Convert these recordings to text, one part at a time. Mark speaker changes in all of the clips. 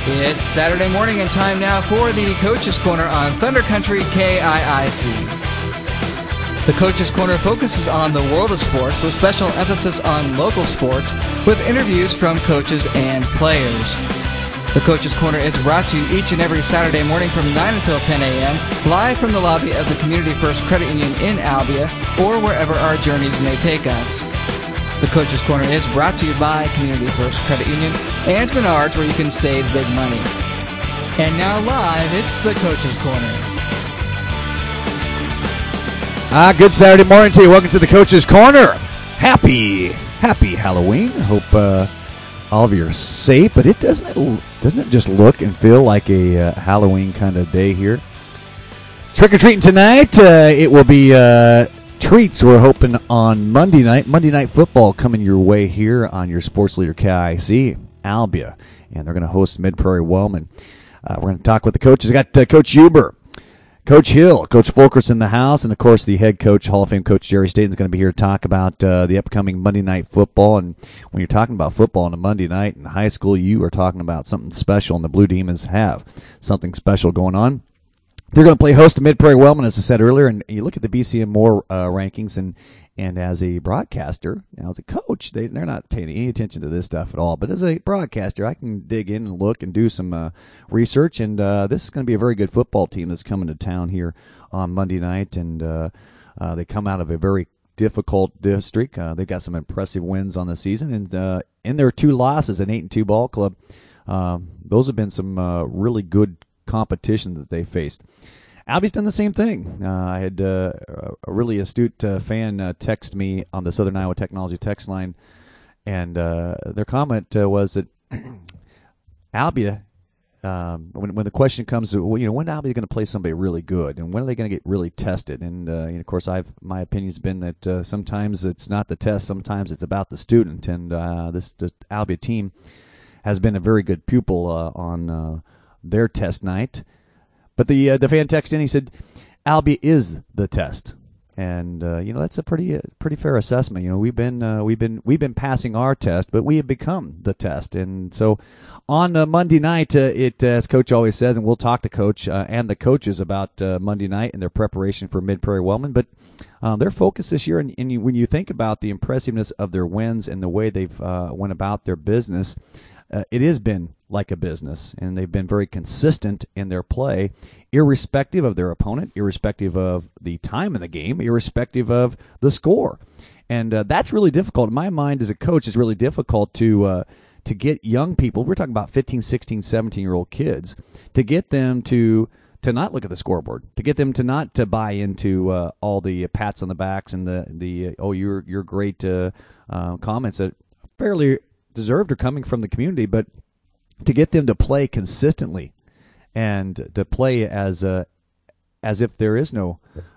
Speaker 1: It's Saturday morning and time now for the Coach's Corner on Thunder Country KIIC. The Coach's Corner focuses on the world of sports with special emphasis on local sports with interviews from coaches and players. The Coach's Corner is brought to you each and every Saturday morning from 9 until 10 a.m. live from the lobby of the Community First Credit Union in Albia or wherever our journeys may take us. The Coach's Corner is brought to you by Community First Credit Union and Menards, where you can save big money. And now live, it's the Coach's Corner.
Speaker 2: Good Saturday morning to you. Welcome to the Coach's Corner. Happy Halloween. Hope all of you are safe, but doesn't it just look and feel like a Halloween kind of day here? Trick-or-treating tonight. It will be treats, we're hoping, on Monday night football coming your way here on your sports leader KIC Albia, and they're going to host Mid-Prairie Wellman. We're going to talk with the coaches. I got Coach Huber, Coach Hill, Coach Folkers in the house, and of course the head coach, Hall of Fame coach Jerry Staten is going to be here to talk about the upcoming Monday night football. And when you're talking about football on a Monday night in high school, you are talking about something special, and the Blue Demons have something special going on. They're going to play host to Mid-Prairie Wellman, as I said earlier, and you look at the BCM Moore rankings, and as a broadcaster, now as a coach, they're not paying any attention to this stuff at all. But as a broadcaster, I can dig in and look and do some research, and this is going to be a very good football team that's coming to town here on Monday night, and they come out of a very difficult district. They've got some impressive wins on the season, and in their 2 losses, an 8-2 ball club, those have been some really good competition that they faced. Albie's done the same thing. I had a really astute fan text me on the Southern Iowa Technology text line, and their comment was that Albia, when the question comes, when Albia going to play somebody really good, and when are they going to get really tested? And of course, my opinion's been that sometimes it's not the test, sometimes it's about the student, and the Albia team has been a very good pupil on their test night. But the fan texted in, he said, Albia is the test. And that's a pretty fair assessment. We've been passing our test, but we have become the test. And so on Monday night, as Coach always says, and we'll talk to Coach and the coaches about Monday night and their preparation for Mid-Prairie Wellman, but their focus this year, and when you think about the impressiveness of their wins and the way they've went about their business, it has been like a business, and they've been very consistent in their play, irrespective of their opponent, irrespective of the time in the game, irrespective of the score. And that's really difficult. In my mind as a coach, it's really difficult to get young people, we're talking about 15, 16, 17-year-old kids, to get them to not look at the scoreboard, to get them to not to buy into all the pats on the backs and the you're great comments that fairly deserved are coming from the community, but to get them to play consistently and to play as if there is no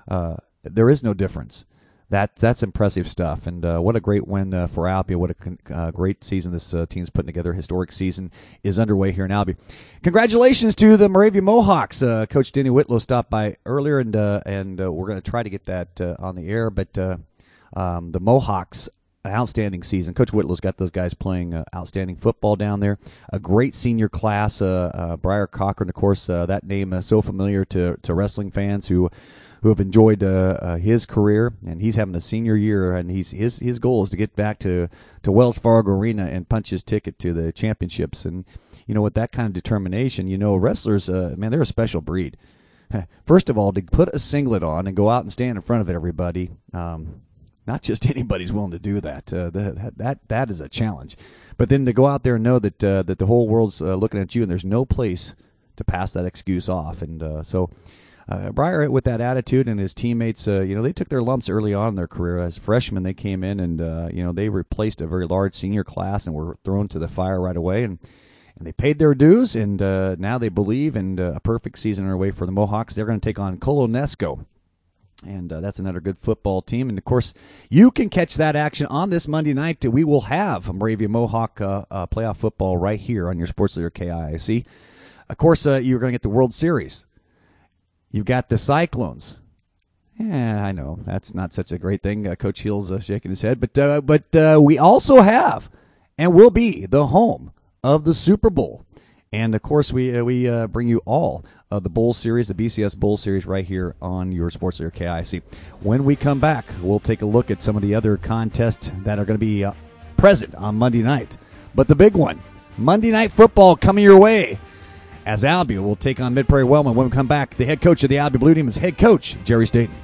Speaker 2: difference. That's impressive stuff, and what a great win for Albia. What a great season this team's putting together. A historic season is underway here in Albia. Congratulations to the Moravia Mohawks. Coach Denny Whitlow stopped by earlier, and we're going to try to get that on the air, but the Mohawks, an outstanding season. Coach Whitlow's got those guys playing outstanding football down there. A great senior class. Briar Cochran, of course, that name is so familiar to wrestling fans who have enjoyed his career, and he's having a senior year, and his goal is to get back to Wells Fargo Arena and punch his ticket to the championships. And with that kind of determination, wrestlers, they're a special breed. First of all, to put a singlet on and go out and stand in front of everybody. Not just anybody's willing to do that. That is a challenge. But then to go out there and know that the whole world's looking at you, and there's no place to pass that excuse off. And so Briar, with that attitude, and his teammates, they took their lumps early on in their career. As freshmen, they came in and they replaced a very large senior class and were thrown to the fire right away. And they paid their dues, and now they believe in a perfect season underway for the Mohawks. They're going to take on Colonesco. And that's another good football team. And, of course, you can catch that action on this Monday night. We will have Moravia Mohawk playoff football right here on your sports leader KIIC. Of course, you're going to get the World Series. You've got the Cyclones. Yeah, I know. That's not such a great thing. Coach Hill's shaking his head. But we also have and will be the home of the Super Bowl. And, of course, we bring you all of the Bowl Series, the BCS Bowl Series, right here on your Sports Leader KIC. When we come back, we'll take a look at some of the other contests that are going to be present on Monday night. But the big one, Monday Night Football coming your way, as Albia will take on Mid-Prairie Wellman. When we come back, the head coach of the Albia Blue Demons, head coach Jerry Staten.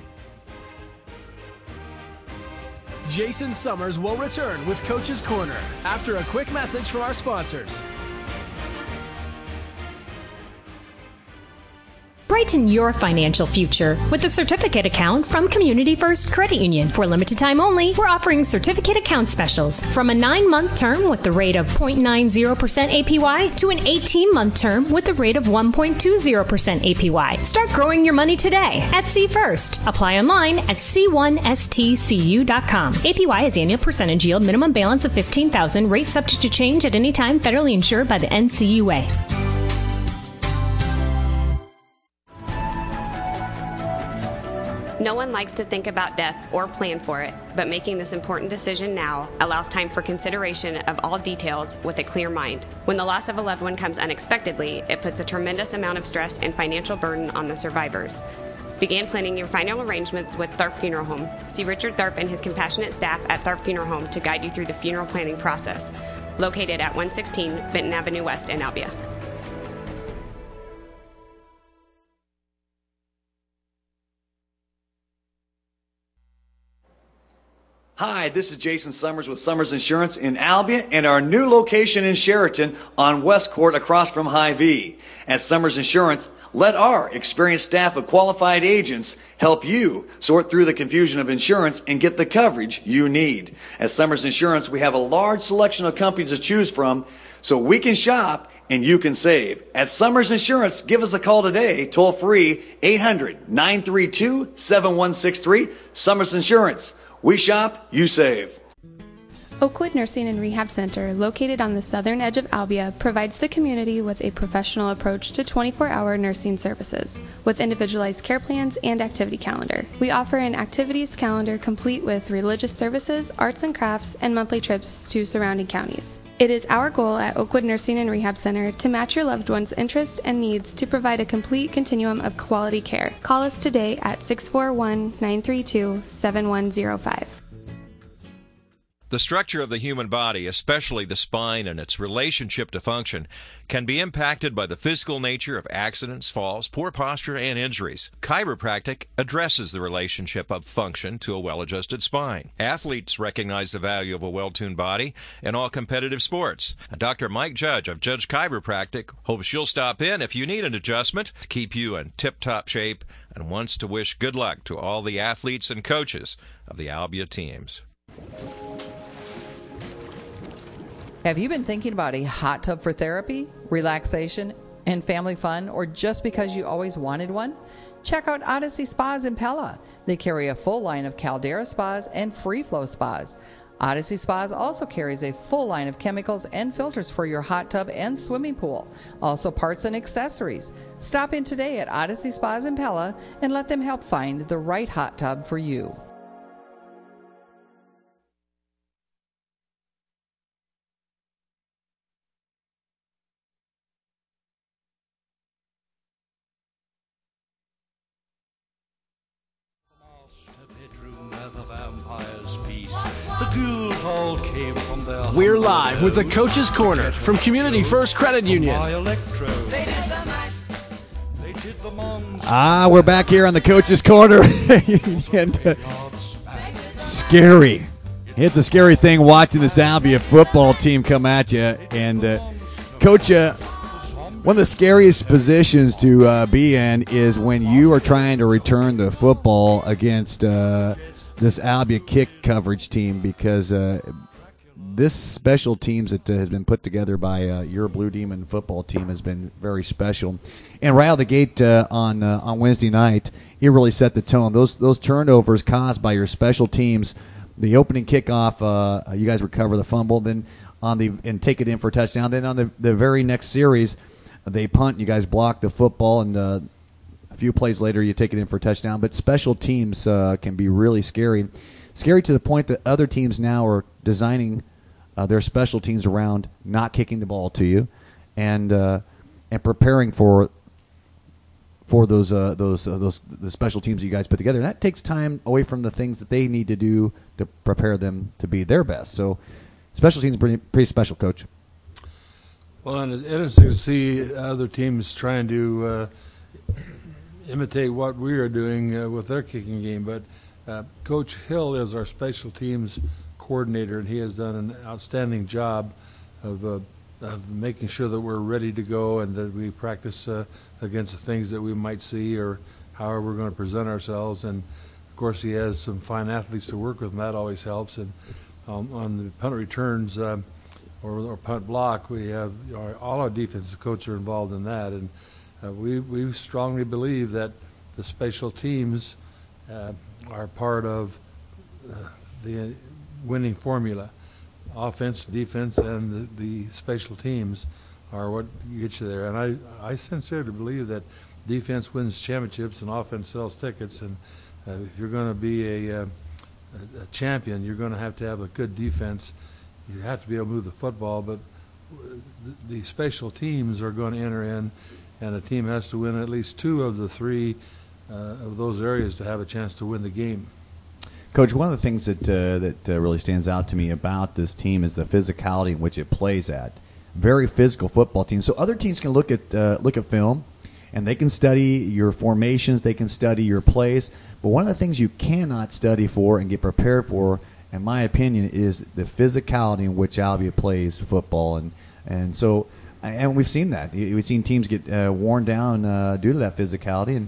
Speaker 3: Jason Summers will return with Coach's Corner after a quick message from our sponsors.
Speaker 4: Brighten your financial future with a certificate account from Community First Credit Union. For limited time only, we're offering certificate account specials from a 9-month term with the rate of 0.90% APY to an 18-month term with the rate of 1.20% APY. Start growing your money today at C First. Apply online at c1stcu.com. APY is annual percentage yield, minimum balance of $15,000, rate subject to change at any time, federally insured by the NCUA.
Speaker 5: No one likes to think about death or plan for it, but making this important decision now allows time for consideration of all details with a clear mind. When the loss of a loved one comes unexpectedly, it puts a tremendous amount of stress and financial burden on the survivors. Begin planning your final arrangements with Tharp Funeral Home. See Richard Tharp and his compassionate staff at Tharp Funeral Home to guide you through the funeral planning process. Located at 116 Benton Avenue West in Albia.
Speaker 6: Hi, this is Jason Summers with Summers Insurance in Albia and our new location in Sheraton on West Court across from Hy-Vee. At Summers Insurance, let our experienced staff of qualified agents help you sort through the confusion of insurance and get the coverage you need. At Summers Insurance, we have a large selection of companies to choose from so we can shop and you can save. At Summers Insurance, give us a call today, toll free, 800-932-7163. Summers Insurance. We shop, you save.
Speaker 7: Oakwood Nursing and Rehab Center, located on the southern edge of Albia, provides the community with a professional approach to 24-hour nursing services, with individualized care plans and activity calendar. We offer an activities calendar complete with religious services, arts and crafts, and monthly trips to surrounding counties. It is our goal at Oakwood Nursing and Rehab Center to match your loved one's interests and needs to provide a complete continuum of quality care. Call us today at 641-932-7105.
Speaker 8: The structure of the human body, especially the spine and its relationship to function, can be impacted by the physical nature of accidents, falls, poor posture, and injuries. Chiropractic addresses the relationship of function to a well-adjusted spine. Athletes recognize the value of a well-tuned body in all competitive sports. Dr. Mike Judge of Judge Chiropractic hopes you'll stop in if you need an adjustment to keep you in tip-top shape and wants to wish good luck to all the athletes and coaches of the Albia teams.
Speaker 9: Have you been thinking about a hot tub for therapy, relaxation, and family fun, or just because you always wanted one? Check out Odyssey Spas in Pella. They carry a full line of Caldera spas and free flow spas. Odyssey Spas also carries a full line of chemicals and filters for your hot tub and swimming pool, also parts and accessories. Stop in today at Odyssey Spas in Pella and let them help find the right hot tub for you.
Speaker 3: We're live with the Coach's Corner from Community First Credit Union.
Speaker 2: We're back here on the Coach's Corner. And, scary. It's a scary thing watching this Albia football team come at you. And, Coach, one of the scariest positions to be in is when you are trying to return the football against this Albia kick coverage team, because this special teams that has been put together by your Blue Demon football team has been very special. And right out of the gate on Wednesday night, it really set the tone. Those turnovers caused by your special teams, the opening kickoff, you guys recover the fumble, then and take it in for a touchdown. Then on the very next series, they punt, you guys block the football, and a few plays later you take it in for a touchdown. But special teams can be really scary. Scary to the point that other teams now are designing their special teams around not kicking the ball to you. And and preparing for those the special teams that you guys put together. And that takes time away from the things that they need to do to prepare them to be their best. So special teams are pretty special, Coach.
Speaker 10: Well, and it's interesting to see other teams trying to imitate what we are doing with their kicking game. But Coach Hill is our special teams coordinator, and he has done an outstanding job of making sure that we're ready to go and that we practice against the things that we might see or however we're going to present ourselves. And of course, he has some fine athletes to work with, and that always helps. And on the punt returns or punt block, we have all our defensive coaches are involved in that. And we strongly believe that the special teams are part of the winning formula. Offense, defense, and the special teams are what gets you there. And I sincerely believe that defense wins championships and offense sells tickets. And if you're going to be a champion, you're going to have a good defense. You have to be able to move the football, but the special teams are going to enter in, and a team has to win at least 2 of the 3 of those areas to have a chance to win the game.
Speaker 2: Coach, one of the things that really stands out to me about this team is the physicality in which it plays at. Very physical football team. So other teams can look at film, and they can study your formations, they can study your plays. But one of the things you cannot study for and get prepared for, in my opinion, is the physicality in which Albia plays football. And we've seen that. We've seen teams get worn down due to that physicality.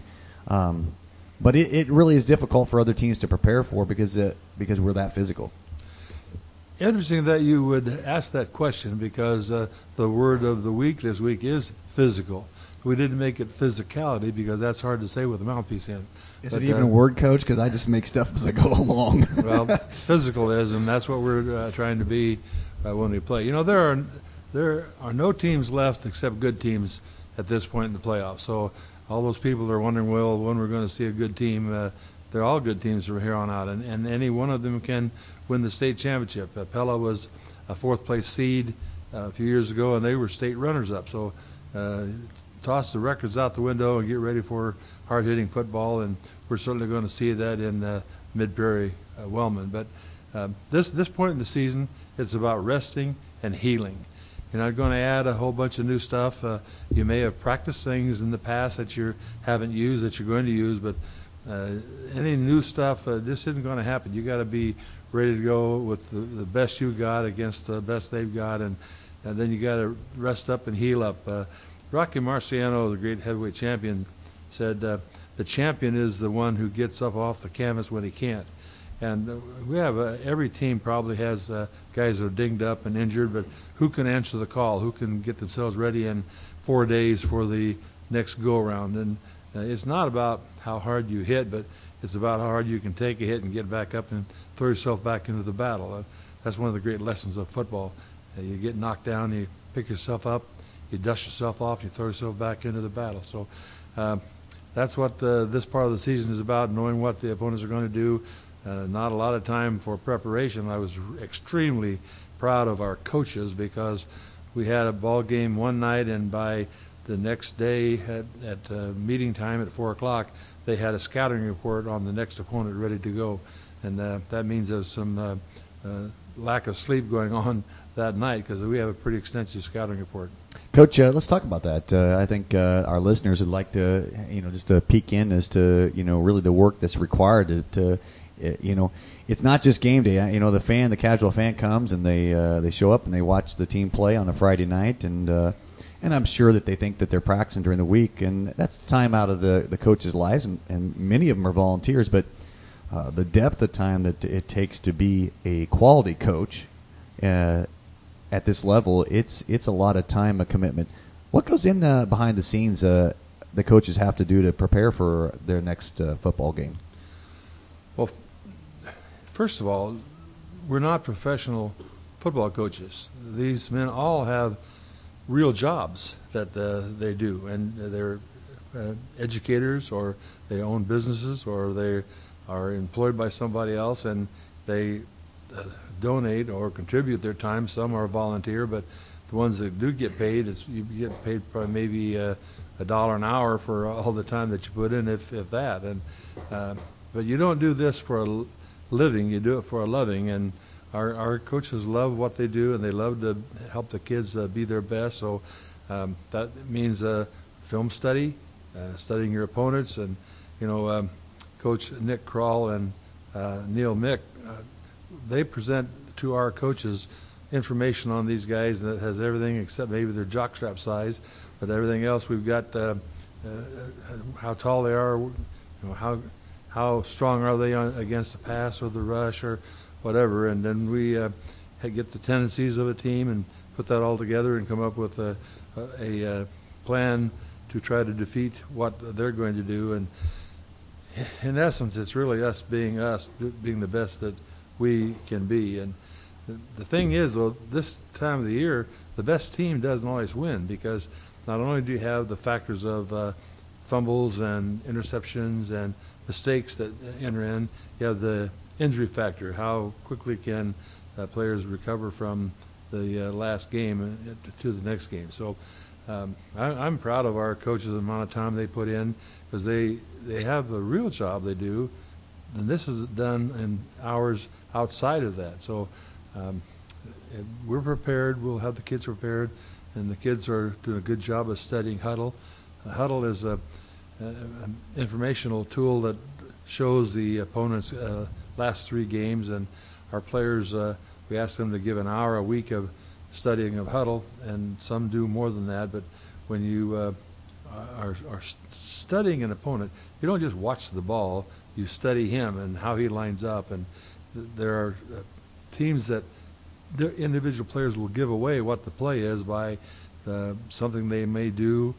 Speaker 2: But it really is difficult for other teams to prepare for because we're that physical.
Speaker 10: Interesting that you would ask that question because the word of the week this week is physical. We didn't make it physicality because that's hard to say with a mouthpiece in.
Speaker 2: Is it even a word, Coach? Because I just make stuff as I go along.
Speaker 10: Well, physical is, and that's what we're trying to be when we play. You know, there are no teams left except good teams at this point in the playoffs. So all those people that are wondering, well, when we're going to see a good team, they're all good teams from here on out, and any one of them can win the state championship. Pella was a 4th-place seed a few years ago, and they were state runners-up. So toss the records out the window and get ready for hard-hitting football, and we're certainly going to see that in Mid-Prairie Wellman. But this point in the season, it's about resting and healing. You're not going to add a whole bunch of new stuff. You may have practiced things in the past that you haven't used that you're going to use, but any new stuff just isn't going to happen. You got to be ready to go with the best you got against the best they've got, and then you got to rest up and heal up. Rocky Marciano, the great heavyweight champion, said the champion is the one who gets up off the canvas when he can't. And we have every team probably has guys that are dinged up and injured, but who can answer the call? Who can get themselves ready in 4 days for the next go-around? And it's not about how hard you hit, but it's about how hard you can take a hit and get back up and throw yourself back into the battle. That's one of the great lessons of football. You get knocked down, you pick yourself up, you dust yourself off, you throw yourself back into the battle. So that's what this part of the season is about, knowing what the opponents are going to do. Not a lot of time for preparation. I was extremely proud of our coaches because we had a ball game one night, and by the next day at meeting time at 4 o'clock, they had a scouting report on the next opponent ready to go. And that means there's some lack of sleep going on that night because we have a pretty extensive scouting report.
Speaker 2: Coach, let's talk about that. I think our listeners would like to, just to peek in as to, really the work that's required to it's not just game day. The casual fan comes and they show up and they watch the team play on a Friday night, and I'm sure that they think that they're practicing during the week, and that's time out of the coaches' lives, and many of them are volunteers. But the depth of time that it takes to be a quality coach at this level, it's a lot of time, a commitment. What goes in behind the scenes the coaches have to do to prepare for their next football game?
Speaker 10: Well, first of all, we're not professional football coaches. These men all have real jobs that they do, and they're educators, or they own businesses, or they are employed by somebody else, and they donate or contribute their time. Some are volunteer, but the ones that do get paid, you get paid probably maybe $1 an hour for all the time that you put in, if that. And but you don't do this for a living; you do it for a loving. And our coaches love what they do, and they love to help the kids be their best. So that means film study, studying your opponents, and Coach Nick Kroll and Neil Mick, they present to our coaches information on these guys that has everything except maybe their jockstrap size, but everything else we've got how tall they are, how strong are they against the pass or the rush or whatever, and then we get the tendencies of a team and put that all together and come up with a plan to try to defeat what they're going to do. And in essence, it's really us being the best that we can be. And the thing is, though, this time of the year, the best team doesn't always win, because not only do you have the factors of fumbles and interceptions and mistakes that enter in, you have the injury factor. How quickly can players recover from the last game to the next game? So I'm proud of our coaches, the amount of time they put in, because they have a real job they do, and this is done in hours outside of that. So we're prepared. We'll have the kids prepared, and the kids are doing a good job of studying Huddle. Huddle is an informational tool that shows the opponent's last 3 games, and our players, we ask them to give an hour a week of studying of Huddle, and some do more than that. But when you are studying an opponent, you don't just watch the ball, you study him and how he lines up. And there are teams that their individual players will give away what the play is by something they may do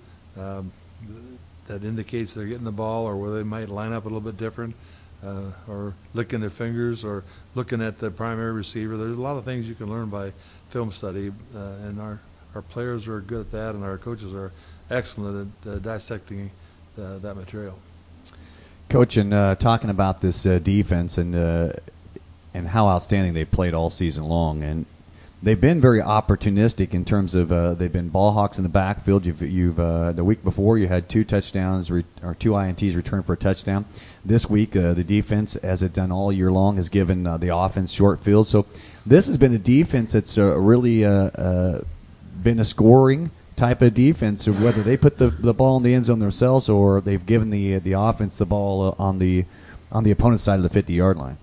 Speaker 10: that indicates they're getting the ball, or where they might line up a little bit different, or licking their fingers, or looking at the primary receiver. There's a lot of things you can learn by film study, and our players are good at that, and our coaches are excellent at dissecting that material.
Speaker 2: Coach, and talking about this defense and how outstanding they played all season long, and they've been very opportunistic in terms of they've been ball hawks in the backfield. You've the week before you had 2 touchdowns or 2 INTs returned for a touchdown. This week the defense, as it's done all year long, has given the offense short fields. So this has been a defense that's really been a scoring type of defense, or whether they put the ball in the end zone themselves or they've given the offense the ball on the opponent's side of the 50-yard line.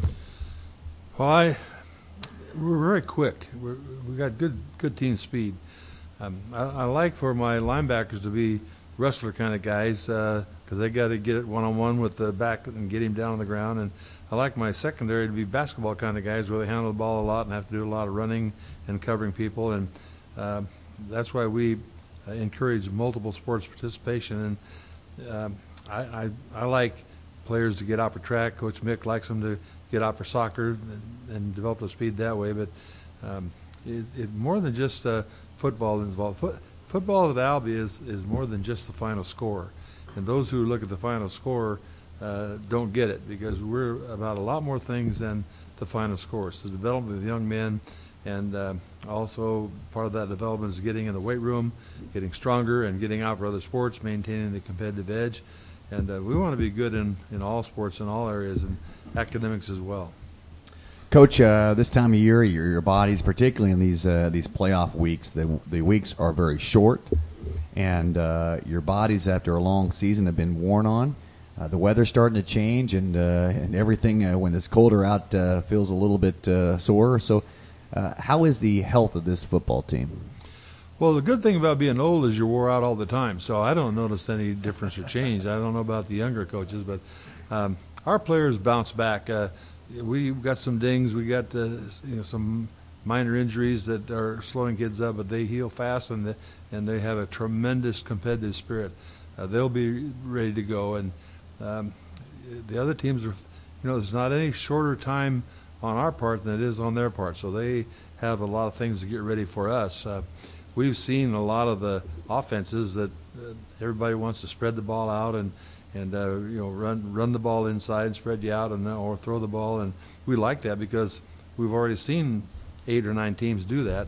Speaker 10: Well, we're very quick. We got good team speed. I like for my linebackers to be wrestler kind of guys, because they got to get it one-on-one with the back and get him down on the ground. And I like my secondary to be basketball kind of guys, where they handle the ball a lot and have to do a lot of running and covering people. And that's why we encourage multiple sports participation. And I like players to get out for track. Coach Mick likes them to get out for soccer and develop the speed that way. But it's more than just football involved. Football at Albia is more than just the final score. And those who look at the final score don't get it, because we're about a lot more things than the final score. It's the development of young men, and also part of that development is getting in the weight room, getting stronger, and getting out for other sports, maintaining the competitive edge. And we want to be good in all sports, in all areas, and academics as well.
Speaker 2: Coach, this time of year, your bodies, particularly in these playoff weeks, the weeks are very short, and your bodies after a long season have been worn on. The weather's starting to change, and everything when it's colder out feels a little bit sore. So how is the health of this football team?
Speaker 10: Well, the good thing about being old is you're wore out all the time, so I don't notice any difference or change. I don't know about the younger coaches, but our players bounce back. We've got some dings. We got some minor injuries that are slowing kids up, but they heal fast, and they have a tremendous competitive spirit. They'll be ready to go, and the other teams are, there's not any shorter time on our part than it is on their part, so they have a lot of things to get ready for us. We've seen a lot of the offenses that everybody wants to spread the ball out and run the ball inside and spread you out, or throw the ball, and we like that because we've already seen 8 or 9 teams do that.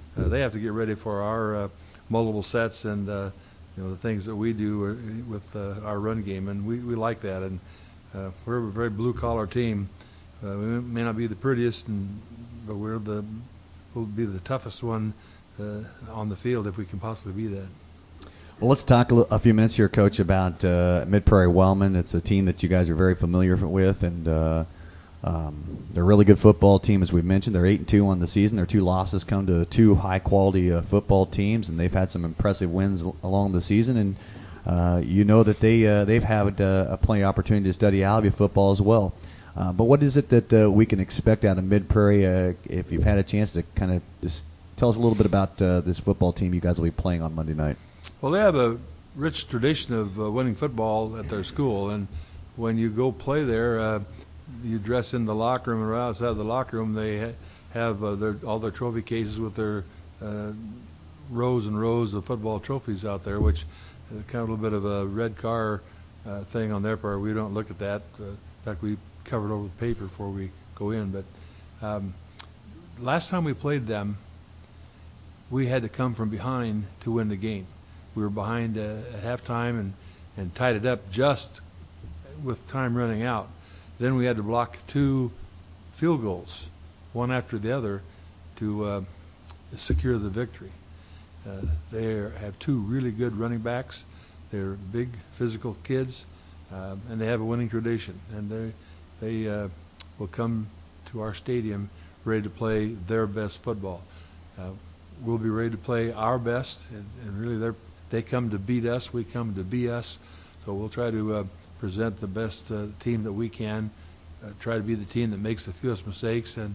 Speaker 10: they have to get ready for our multiple sets and the things that we do with our run game, and we like that. And we're a very blue-collar team. We may not be the prettiest, but we'll be the toughest one on the field if we can possibly be that.
Speaker 2: Well, let's talk a few minutes here, Coach, about Mid-Prairie Wellman. It's a team that you guys are very familiar with, and they're a really good football team, as we've mentioned. They're 8-2 on the season. Their 2 losses come to 2 high-quality football teams, and they've had some impressive wins along the season. And you know that they've had plenty of opportunity to study Albia football as well. But what is it that we can expect out of Mid-Prairie if you've had a chance to kind of just tell us a little bit about this football team you guys will be playing on Monday night?
Speaker 10: Well, they have a rich tradition of winning football at their school, and when you go play there, you dress in the locker room, and right outside the locker room they have all their trophy cases with their rows and rows of football trophies out there, which is kind of a little bit of a red car thing on their part. We don't look at that. In fact, we covered over the paper before we go in. But last time we played them, we had to come from behind to win the game. We were behind at halftime and tied it up just with time running out. Then we had to block 2 field goals, one after the other, to secure the victory. They have 2 really good running backs. They're big, physical kids, and they have a winning tradition. And they will come to our stadium ready to play their best football. We'll be ready to play our best, and really they come to beat us, we come to be us. So we'll try to present the best team that we can, try to be the team that makes the fewest mistakes, and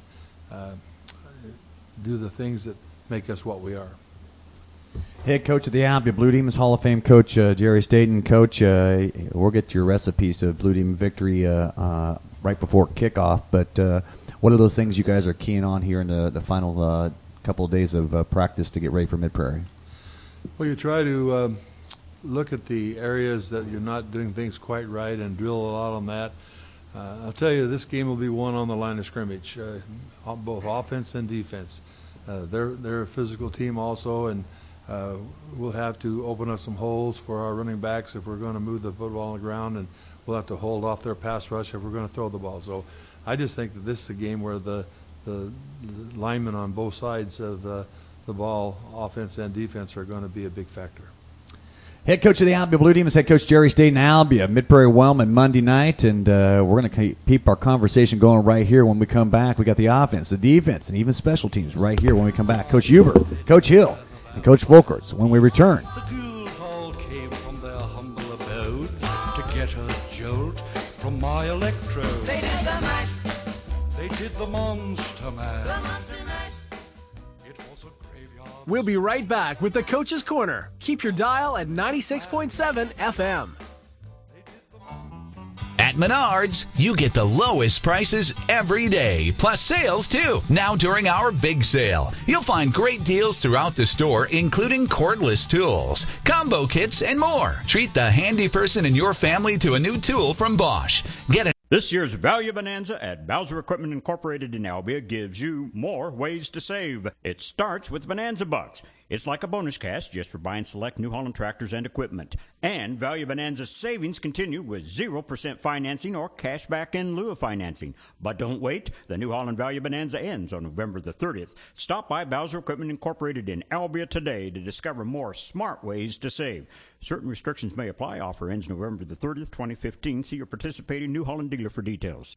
Speaker 10: do the things that make us what we are.
Speaker 2: Head coach of the Albia Blue Demons, Hall of Fame coach Jerry Staten. Coach, we'll get your recipes to Blue Demon victory right before kickoff, but what are those things you guys are keying on here in the final couple of days of practice to get ready for Mid-Prairie?
Speaker 10: Well, you try to look at the areas that you're not doing things quite right and drill a lot on that. I'll tell you, this game will be won on the line of scrimmage, both offense and defense. They're a physical team also, and we'll have to open up some holes for our running backs if we're going to move the football on the ground, and we'll have to hold off their pass rush if we're going to throw the ball. So I just think that this is a game where the linemen on both sides of the ball, offense and defense, are going to be a big factor.
Speaker 2: Head coach of the Albia Blue Demons, head coach Jerry Staten, Albia, Mid-Prairie Wellman Monday night, and we're going to keep our conversation going right here when we come back. We got the offense, the defense, and even special teams right here when we come back. Coach Huber, Coach Hill, and Coach Folkerts when we return.
Speaker 11: The ghouls all came from their humble abode to get a jolt from my electrode.
Speaker 12: They did the mash.
Speaker 11: They did the monster mash.
Speaker 12: The monster mash.
Speaker 11: It was a graveyard.
Speaker 3: We'll be right back with the Coach's Corner. Keep your dial at 96.7 FM.
Speaker 13: At Menards, you get the lowest prices every day, plus sales too. Now during our big sale, you'll find great deals throughout the store, including cordless tools, combo kits, and more. Treat the handy person in your family to a new tool from Bosch. Get it.
Speaker 14: This year's Value Bonanza at Bowser Equipment Incorporated in Albia gives you more ways to save. It starts with Bonanza Bucks. It's like a bonus cash just for buying select New Holland tractors and equipment. And Value Bonanza savings continue with 0% financing or cash back in lieu of financing. But don't wait. The New Holland Value Bonanza ends on November the 30th. Stop by Bowser Equipment Incorporated in Albia today to discover more smart ways to save. Certain restrictions may apply. Offer ends November the 30th, 2015. See your participating New Holland dealer for details.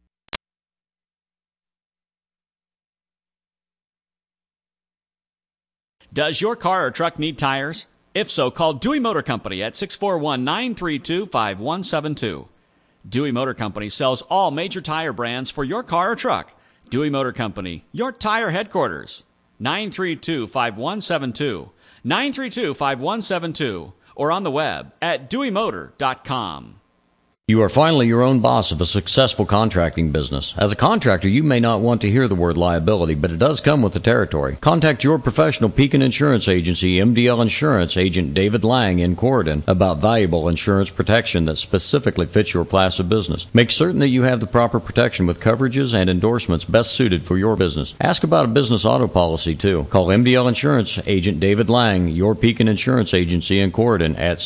Speaker 15: Does your car or truck need tires? If so, call Dewey Motor Company at 641-932-5172. Dewey Motor Company sells all major tire brands for your car or truck. Dewey Motor Company, your tire headquarters. 932-5172. 932-5172. Or on the web at deweymotor.com.
Speaker 12: You are finally your own boss of a successful contracting business. As a contractor, you may not want to hear the word liability, but it does come with the territory. Contact your professional Pekin Insurance Agency, MDL Insurance agent David Lang in Corydon about valuable insurance protection that specifically fits your class of business. Make certain that you have the proper protection with coverages and endorsements best suited for your business. Ask about a business auto policy, too. Call MDL Insurance agent David Lang, your Pekin Insurance Agency in Corydon at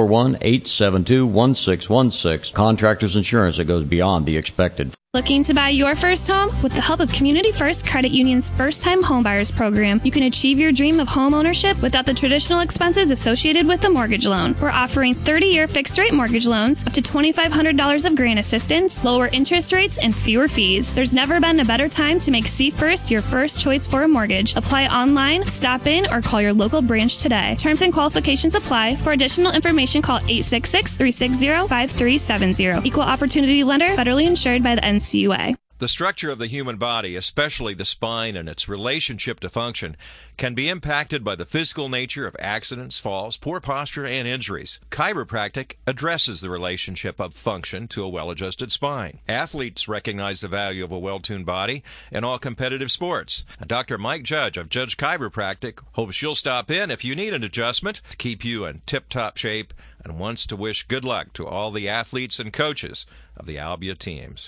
Speaker 12: 641-872-1616. Contractors insurance that goes beyond the expected.
Speaker 16: Looking to buy your first home? With the help of Community First Credit Union's First-Time Homebuyers Program, you can achieve your dream of home ownership without the traditional expenses associated with the mortgage loan. We're offering 30-year fixed-rate mortgage loans, up to $2,500 of grant assistance, lower interest rates, and fewer fees. There's never been a better time to make C First your first choice for a mortgage. Apply online, stop in, or call your local branch today. Terms and qualifications apply. For additional information, call 866-360-5370. Equal Opportunity Lender, federally insured by the NCUA.
Speaker 8: The structure of the human body, especially the spine and its relationship to function, can be impacted by the physical nature of accidents, falls, poor posture, and injuries. Chiropractic addresses the relationship of function to a well-adjusted spine. Athletes recognize the value of a well-tuned body in all competitive sports. Dr. Mike Judge of Judge Chiropractic hopes you'll stop in if you need an adjustment to keep you in tip-top shape and wants to wish good luck to all the athletes and coaches of the Albia teams.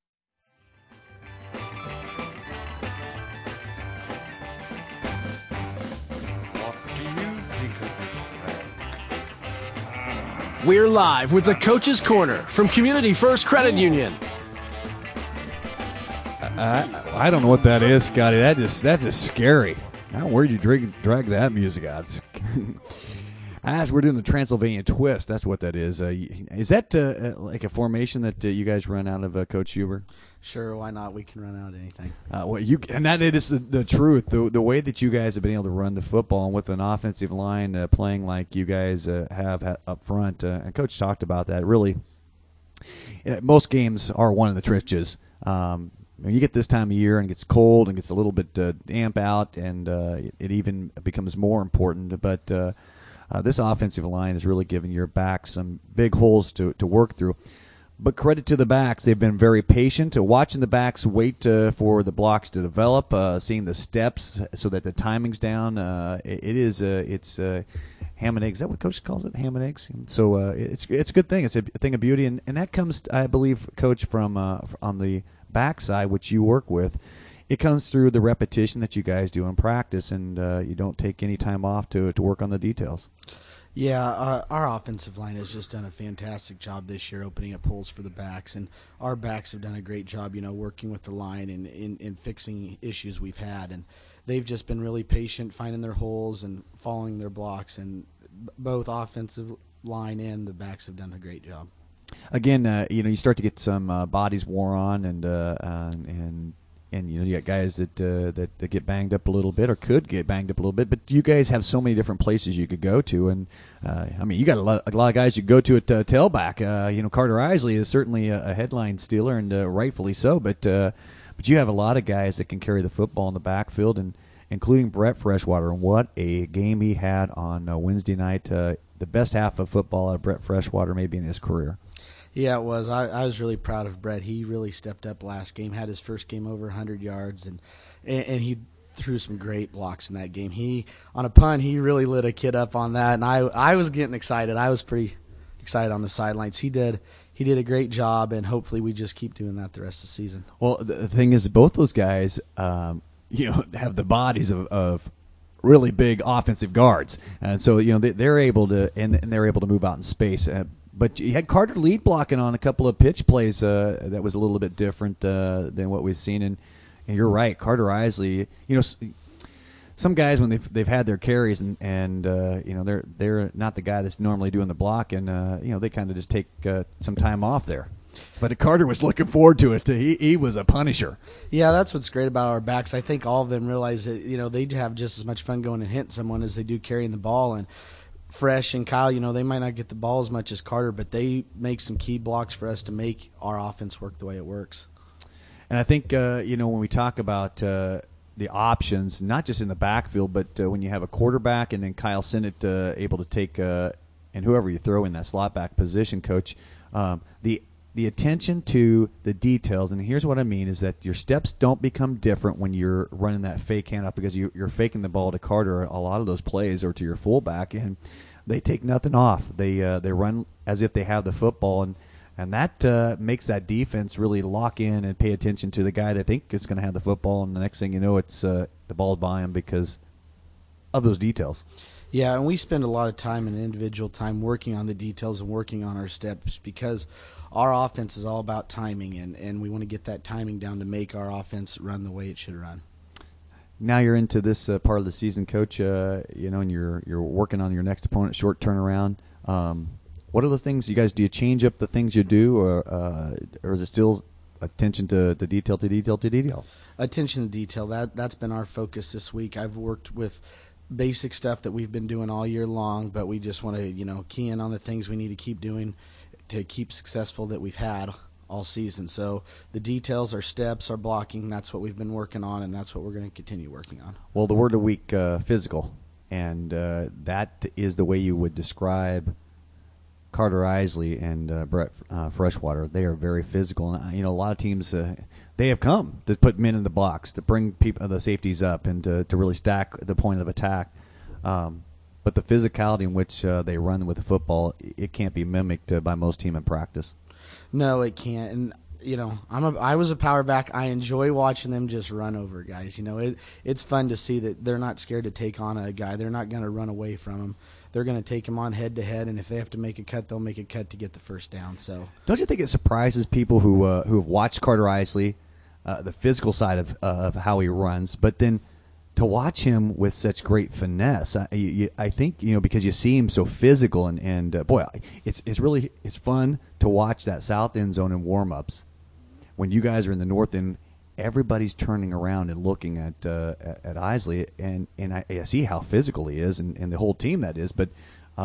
Speaker 3: We're live with the Coach's Corner from Community First Credit Union.
Speaker 2: I don't know what that is, Scotty. That's just scary. I don't know where you drag that music out. As we're doing the Transylvania Twist, that's what that is. Is that like a formation that you guys run out of, Coach Huber?
Speaker 17: Sure, why not? We can run out anything.
Speaker 2: And that is the truth. The way that you guys have been able to run the football and with an offensive line playing like you guys have up front, and Coach talked about that. Really, most games are won in the trenches. When you get this time of year and it gets cold and gets a little bit damp out, and it even becomes more important. But this offensive line has really given your back some big holes to work through. But credit to the backs. They've been very patient. Watching the backs wait for the blocks to develop, seeing the steps so that the timing's down. It's ham and eggs. Is that what Coach calls it? Ham and eggs? So it's a good thing. It's a thing of beauty. And that comes, I believe, Coach, from on the backside, which you work with. It comes through the repetition that you guys do in practice, and you don't take any time off to work on the details.
Speaker 17: Yeah, our offensive line has just done a fantastic job this year opening up holes for the backs, and our backs have done a great job, working with the line and in fixing issues we've had. And they've just been really patient, finding their holes and following their blocks, and both offensive line and the backs have done a great job.
Speaker 2: Again, you start to get some bodies wore on, and you got guys that get banged up a little bit or could get banged up a little bit, but you guys have so many different places you could go to, and you got a lot of guys you could go to at tailback. Carter Isley is certainly a headline stealer, and rightfully so, but you have a lot of guys that can carry the football in the backfield, and including Brett Freshwater. And what a game he had on Wednesday night! The best half of football out of Brett Freshwater maybe in his career.
Speaker 17: Yeah, it was. I was really proud of Brett. He really stepped up last game, had his first game over 100 yards, and he threw some great blocks in that game. On a punt, he really lit a kid up on that, and I was getting excited. I was pretty excited on the sidelines. He did a great job, and hopefully we just keep doing that the rest of the season.
Speaker 2: Well, the thing is, both those guys, have the bodies of really big offensive guards, and so they're able to they're able to move out in space. But you had Carter lead blocking on a couple of pitch plays that was a little bit different than what we've seen. And you're right, Carter Isley. Some guys when they've had their carries and they're not the guy that's normally doing the block, and they kind of just take some time off there. But Carter was looking forward to it. He was a punisher.
Speaker 17: Yeah, that's what's great about our backs. I think all of them realize that they have just as much fun going and hitting someone as they do carrying the ball. And Fresh and Kyle, they might not get the ball as much as Carter, but they make some key blocks for us to make our offense work the way it works.
Speaker 2: And I think, when we talk about the options, not just in the backfield, but when you have a quarterback and then Kyle Sinnott able to take and whoever you throw in that slot back position, Coach, The attention to the details, and here's what I mean, is that your steps don't become different when you're running that fake handoff, because you're faking the ball to Carter a lot of those plays, or to your fullback, and they take nothing off. They run as if they have the football, and that makes that defense really lock in and pay attention to the guy they think is going to have the football, and the next thing you know, it's the ball by him because of those details.
Speaker 17: Yeah, and we spend a lot of time and individual time working on the details and working on our steps, because our offense is all about timing, and we want to get that timing down to make our offense run the way it should run.
Speaker 2: Now you're into this part of the season, Coach, and you're working on your next opponent, short turnaround. What are the things you guys do? You change up the things you do, or is it still attention to detail to detail to detail? Attention to detail.
Speaker 17: That's been our focus this week. I've worked with basic stuff that we've been doing all year long, but we just want to, key in on the things we need to keep doing to keep successful that we've had all season. So the details, our steps, our blocking, that's what we've been working on, and that's what we're going to continue working on.
Speaker 2: Well, the word of the week, physical, and that is the way you would describe Carter Isley and Brett Freshwater. They are very physical, and a lot of teams they have come to put men in the box, to bring the safeties up, and to really stack the point of attack. But the physicality in which they run with the football, it can't be mimicked by most team in practice.
Speaker 17: No, it can't. And I was a power back. I enjoy watching them just run over guys. It's fun to see that they're not scared to take on a guy. They're not going to run away from him. They're going to take him on head to head, and if they have to make a cut, they'll make a cut to get the first down. So,
Speaker 2: don't you think it surprises people who have watched Carter Isley, the physical side of how he runs, but then to watch him with such great finesse? I think because you see him so physical, and boy, it's fun to watch that south end zone in warm-ups. When you guys are in the north end, everybody's turning around and looking at Isley, and I see how physical he is, and the whole team that is. But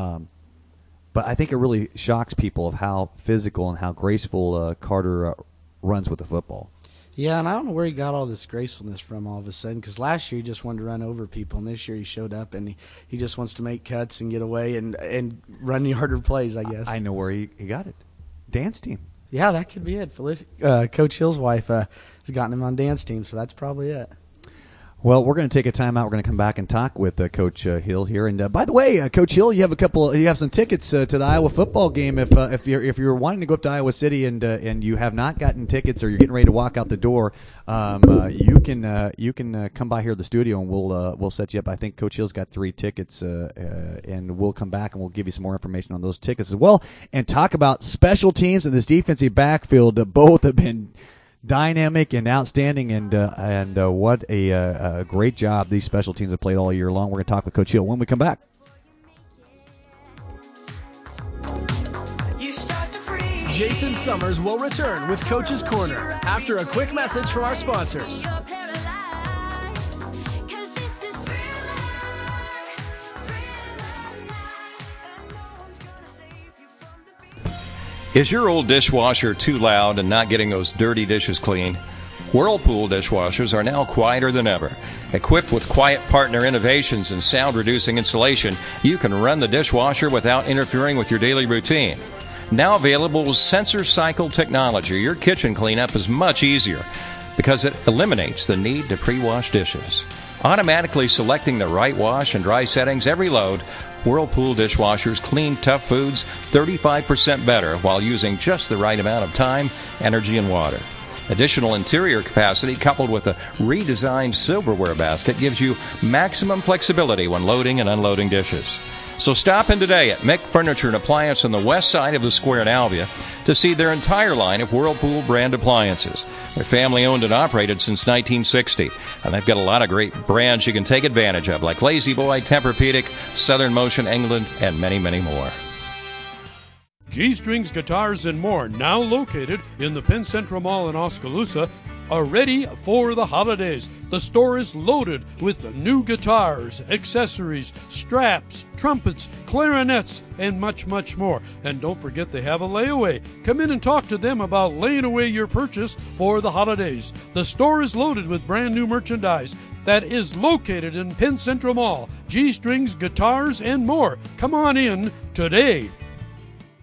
Speaker 2: I think it really shocks people of how physical and how graceful Carter runs with the football.
Speaker 17: Yeah, and I don't know where he got all this gracefulness from all of a sudden, because last year he just wanted to run over people, and this year he showed up and he just wants to make cuts and get away and run the harder plays, I guess.
Speaker 2: I know where he got it. Dance team.
Speaker 17: Yeah, that could be it. Coach Hill's wife has gotten him on dance team, so that's probably it.
Speaker 2: Well, we're going to take a time out. We're going to come back and talk with Coach Hill here. And by the way, Coach Hill, you have some tickets to the Iowa football game. If you're wanting to go up to Iowa City and you have not gotten tickets, or you're getting ready to walk out the door, you can come by here at the studio and we'll set you up. I think Coach Hill's got 3 tickets, and we'll come back and we'll give you some more information on those tickets as well, and talk about special teams in this defensive backfield. Both have been dynamic and outstanding, and what a great job these special teams have played all year long. We're going to talk with Coach Hill when we come back.
Speaker 3: Jason Summers will return with Coach's Corner after a quick message from our sponsors.
Speaker 8: Is your old dishwasher too loud and not getting those dirty dishes clean? Whirlpool dishwashers are now quieter than ever. Equipped with Quiet Partner innovations and sound-reducing insulation, you can run the dishwasher without interfering with your daily routine. Now available with sensor cycle technology, your kitchen cleanup is much easier because it eliminates the need to pre-wash dishes. Automatically selecting the right wash and dry settings every load, Whirlpool dishwashers clean tough foods 35% better while using just the right amount of time, energy, and water. Additional interior capacity coupled with a redesigned silverware basket gives you maximum flexibility when loading and unloading dishes. So stop in today at Mick Furniture and Appliance on the west side of the square in Albia to see their entire line of Whirlpool brand appliances. They're family owned and operated since 1960, and they've got a lot of great brands you can take advantage of, like Lazy Boy, Tempur-Pedic, Southern Motion England, and many, many more.
Speaker 18: G-Strings Guitars and More, now located in the Penn Central Mall in Oskaloosa, are ready for the holidays. The store is loaded with new guitars, accessories, straps, trumpets, clarinets, and much, much more. And don't forget they have a layaway. Come in and talk to them about laying away your purchase for the holidays. The store is loaded with brand new merchandise that is located in Penn Central Mall. G-Strings Guitars and More. Come on in today.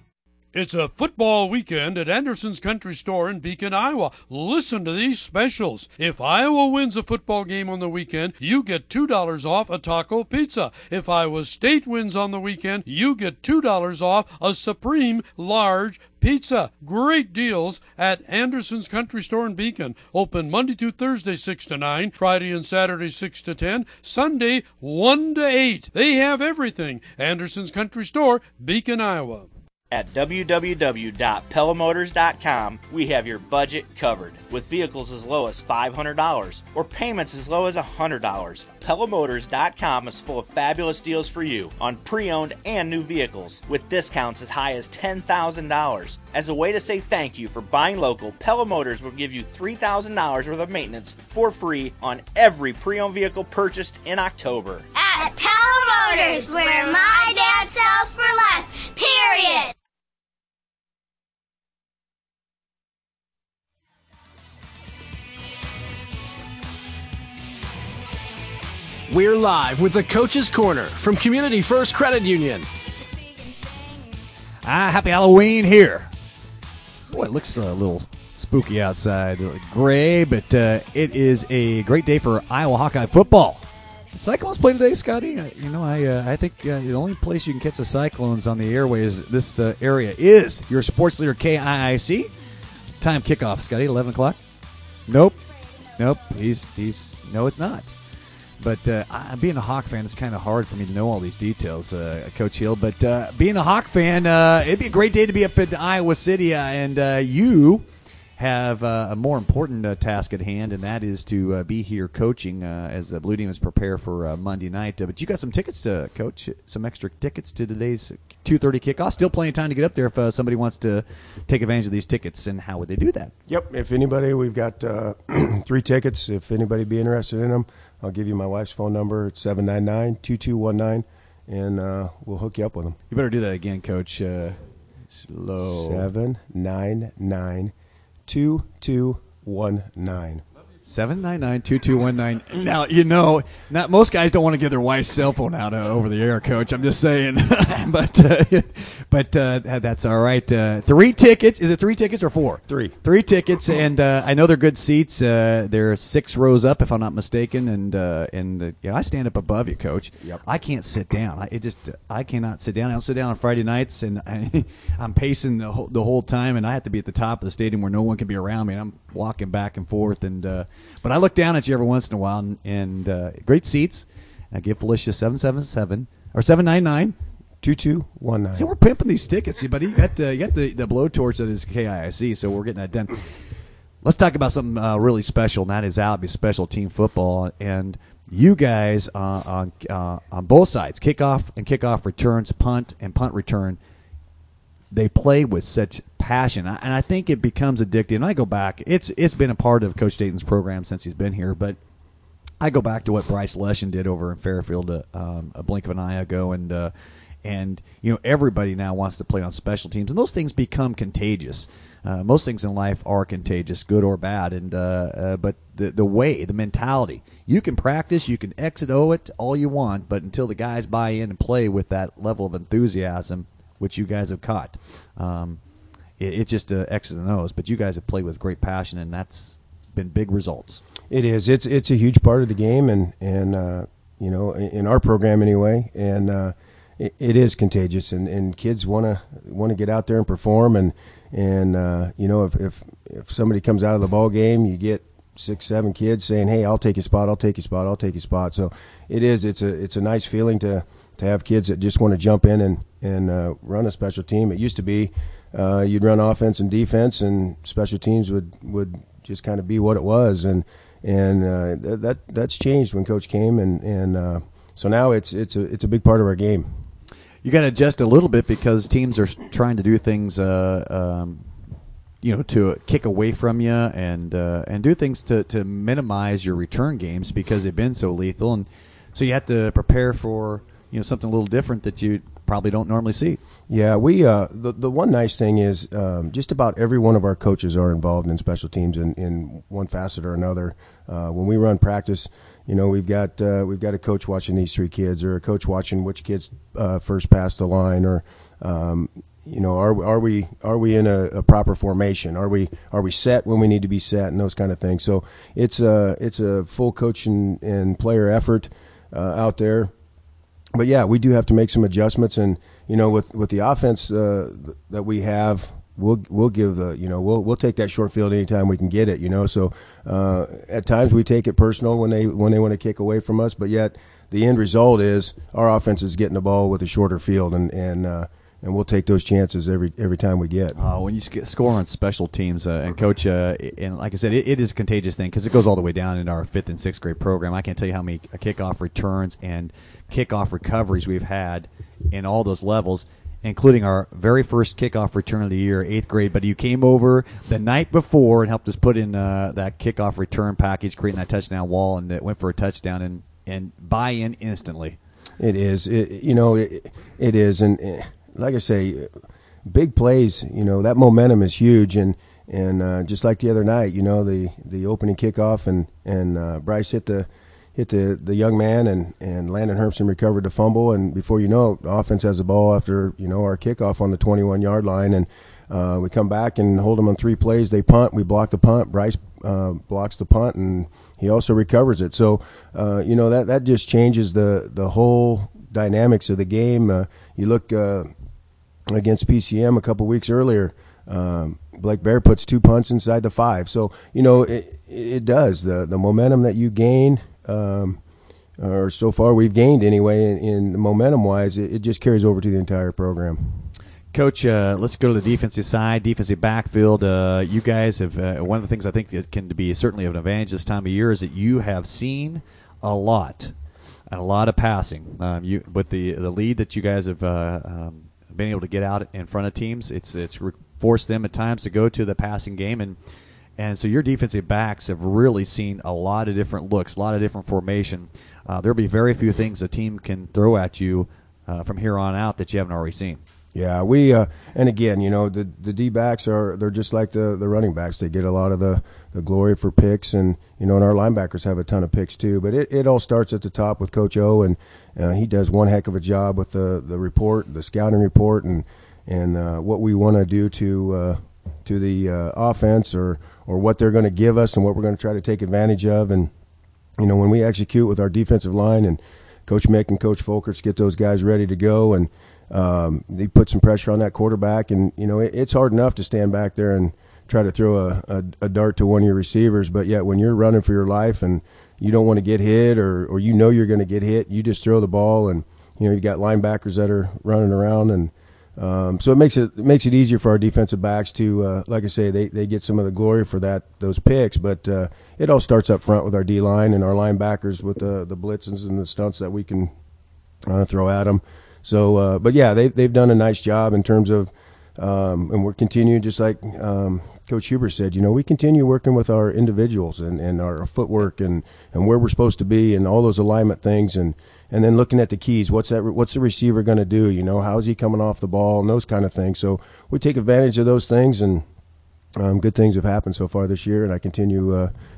Speaker 18: It's a football weekend at Anderson's Country Store in Beacon, Iowa. Listen to these specials. If Iowa wins a football game on the weekend, you get $2 off a taco pizza. If Iowa State wins on the weekend, you get $2 off a Supreme large pizza. Great deals at Anderson's Country Store in Beacon. Open Monday through Thursday 6 to 9, Friday and Saturday 6 to 10, Sunday 1 to 8. They have everything. Anderson's Country Store, Beacon, Iowa.
Speaker 19: At www.pellamotors.com, we have your budget covered with vehicles as low as $500 or payments as low as $100. Pellamotors.com is full of fabulous deals for you on pre-owned and new vehicles with discounts as high as $10,000. As a way to say thank you for buying local, Pella Motors will give you $3,000 worth of maintenance for free on every pre-owned vehicle purchased in October.
Speaker 20: At Pella Motors, where my dad sells for less, period.
Speaker 3: We're live with the Coach's Corner from Community First Credit Union.
Speaker 2: Happy Halloween here. Boy, it looks a little spooky outside. Gray, but it is a great day for Iowa Hawkeye football. The Cyclones play today, Scotty. I think the only place you can catch the Cyclones on the airways this area is your sports leader, KIIC. Time kickoff, Scotty, 11 o'clock. Nope. He's no, it's not. But being a Hawk fan, it's kind of hard for me to know all these details, Coach Hill. But being a Hawk fan, it'd be a great day to be up in Iowa City. And you have a more important task at hand, and that is to be here coaching as the Blue Demons prepare for Monday night. But you got some tickets to coach, some extra tickets to today's 2:30 kickoff. Still plenty of time to get up there if somebody wants to take advantage of these tickets. And how would they do that?
Speaker 21: Yep. If anybody, we've got 3 tickets. If anybody be interested in them, I'll give you my wife's phone number. It's 799-2219, and we'll hook you up with them.
Speaker 2: You better do that again, Coach. Slow.
Speaker 21: 799-2219.
Speaker 2: 799-2219. Now, not most guys don't want to give their wife's cell phone out over the air, Coach. I'm just saying. but that's all right. 3 tickets. Is it 3 tickets or 4?
Speaker 21: 3.
Speaker 2: 3 tickets, and I know they're good seats. They're 6 rows up, if I'm not mistaken, and I stand up above you, Coach.
Speaker 21: Yep.
Speaker 2: I can't sit down. I cannot sit down. I don't sit down on Friday nights, and I'm pacing the whole time, and I have to be at the top of the stadium where no one can be around me, and I'm walking back and forth, and but I look down at you every once in a while, and great seats. I give Felicia 777 or 799-2219. So we're pimping these tickets, but you got the blowtorch that is KIIC, so we're getting that done. Let's talk about something really special, and that is Albia special team football. And you guys on both sides, kickoff and kickoff returns, punt and punt return, they play with such passion, and I think it becomes addictive. And I go back; it's been a part of Coach Dayton's program since he's been here. But I go back to what Bryce Leshen did over in Fairfield a blink of an eye ago, and everybody now wants to play on special teams, and those things become contagious. Most things in life are contagious, good or bad, and but the mentality, you can practice, you can exit it all you want, but until the guys buy in and play with that level of enthusiasm, which you guys have caught. It's just X and O's, but you guys have played with great passion, and that's been big results.
Speaker 21: It is. It's a huge part of the game, and in our program anyway, and it is contagious, and kids want to get out there and perform, and if somebody comes out of the ball game, you get 6-7 kids saying, "Hey, I'll take your spot. I'll take your spot. I'll take your spot." So it is. It's a nice feeling to have kids that just want to jump in and run a special team. It used to be you'd run offense and defense, and special teams would just kind of be what it was, and that's changed when Coach came, and so now it's a big part of our game.
Speaker 2: You got to adjust a little bit because teams are trying to do things, to kick away from you and do things to minimize your return games because they've been so lethal, and so you have to prepare for something a little different that you probably don't normally see.
Speaker 21: Yeah, we the one nice thing is just about every one of our coaches are involved in special teams in one facet or another. When we run practice, we've got a coach watching these 3 kids, or a coach watching which kids first pass the line, or are we in a proper formation? Are we set when we need to be set, and those kind of things. So it's a full coach and player effort out there. But yeah, we do have to make some adjustments, and with the offense that we have, we'll give we'll take that short field anytime we can get it. So at times we take it personal when they want to kick away from us, but yet the end result is our offense is getting the ball with a shorter field, and we'll take those chances every time we get.
Speaker 2: When you score on special teams, and Coach, and like I said, it is a contagious thing because it goes all the way down in our 5th and 6th grade program. I can't tell you how many kickoff returns and kickoff recoveries we've had in all those levels, including our very first kickoff return of the year, 8th grade. But you came over the night before and helped us put in that kickoff return package, creating that touchdown wall, and it went for a touchdown and buy-in instantly.
Speaker 21: It is. It is. And like I say, big plays, that momentum is huge. And just like the other night, the opening kickoff and Bryce hit the young man, and Landon Hermson recovered the fumble, and before you know it, the offense has the ball after our kickoff on the 21-yard line, and we come back and hold them on 3 plays. They punt, we block the punt, Bryce blocks the punt, and he also recovers it. So that just changes the whole dynamics of the game. You look against PCM a couple weeks earlier. Blake Bear puts 2 punts inside the 5. So it does the momentum that you gain. Or so far we've gained anyway, in momentum-wise, it just carries over to the entire program.
Speaker 2: Coach, let's go to the defensive side, defensive backfield. You guys have one of the things I think that can be certainly of an advantage this time of year is that you have seen a lot of passing. With the lead that you guys have been able to get out in front of teams, it's forced them at times to go to the passing game, and so your defensive backs have really seen a lot of different looks, a lot of different formation. There'll be very few things a team can throw at you from here on out that you haven't already seen.
Speaker 21: Yeah, we and again, the D-backs they're just like the running backs. They get a lot of the glory for picks, and and our linebackers have a ton of picks too. But it all starts at the top with Coach O, and he does one heck of a job with the report, the scouting report, and what we want to do to the offense or what they're going to give us and what we're going to try to take advantage of. And when we execute with our defensive line, and Coach Mick and Coach Folkerts get those guys ready to go, and they put some pressure on that quarterback, and it's hard enough to stand back there and try to throw a dart to one of your receivers, but yet when you're running for your life and you don't want to get hit or you're going to get hit, you just throw the ball, and you got linebackers that are running around, and so it makes it easier for our defensive backs to like I say, they get some of the glory for those picks, but it all starts up front with our D line and our linebackers with the blitzes and the stunts that we can throw at them. So, but yeah, they've done a nice job in terms of, and we're continuing, just like Coach Huber said, we continue working with our individuals and our footwork and where we're supposed to be and all those alignment things, and then looking at the keys. What's the receiver going to do? How is he coming off the ball and those kind of things. So we take advantage of those things, and good things have happened so far this year, and I continue